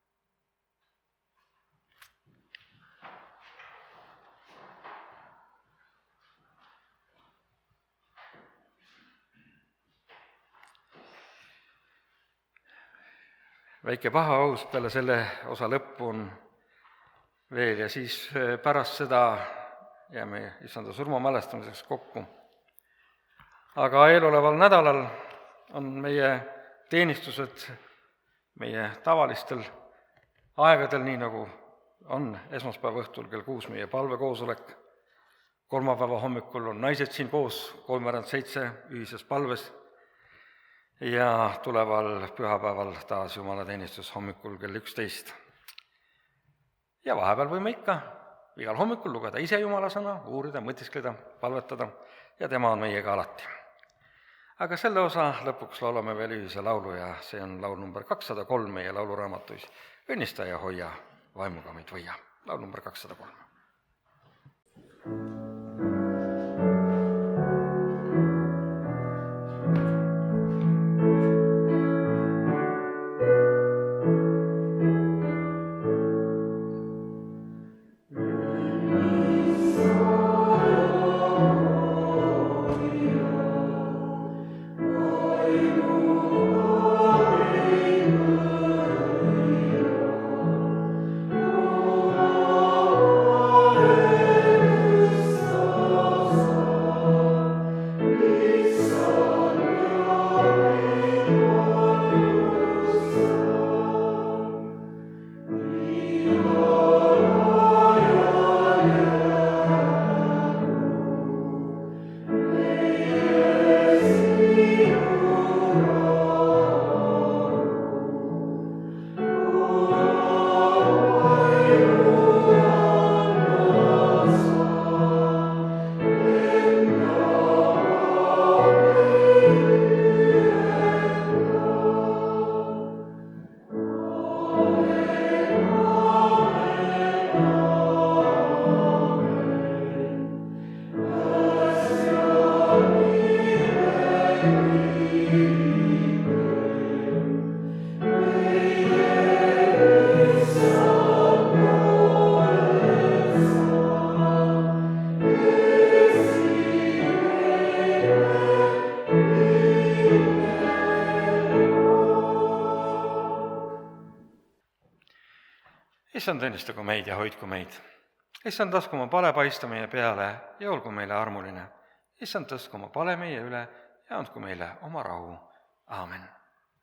Väike paha aus peale selle osa lõppu on veel ja siis pärast seda jääme issanda surma mälestamiseks kokku. Aga eeloleval nädalal on meie teenistused meie tavalistel aegadel, nii nagu on esmaspäeva õhtul kell kuus meie palvekoosolek. Kolmapäeva hommikul on naised siin koos, kolmveerand seitse ühises palves ja tuleval pühapäeval taas jumalateenistus hommikul kell üksteist. Ja vahepeal võime ikka igal hommikul lugeda ise Jumala sõna, uurida, mõtiskleda, palvetada ja tema on meiega alati. Aga selle osa lõpuks laulame veel ühise laulu ja see on laul number kakssada kolm meie lauluraamatus. Õnnista ja hoia, vaimuga meid võia. Laul number kakssada kolm. Issand, õnnistagu meid ja hoidku meid. Issand, lasku oma pale paista meie peale ja olgu meile armuline. Issand, tõstku oma pale meie üle ja andku meile oma rahu. Aamen.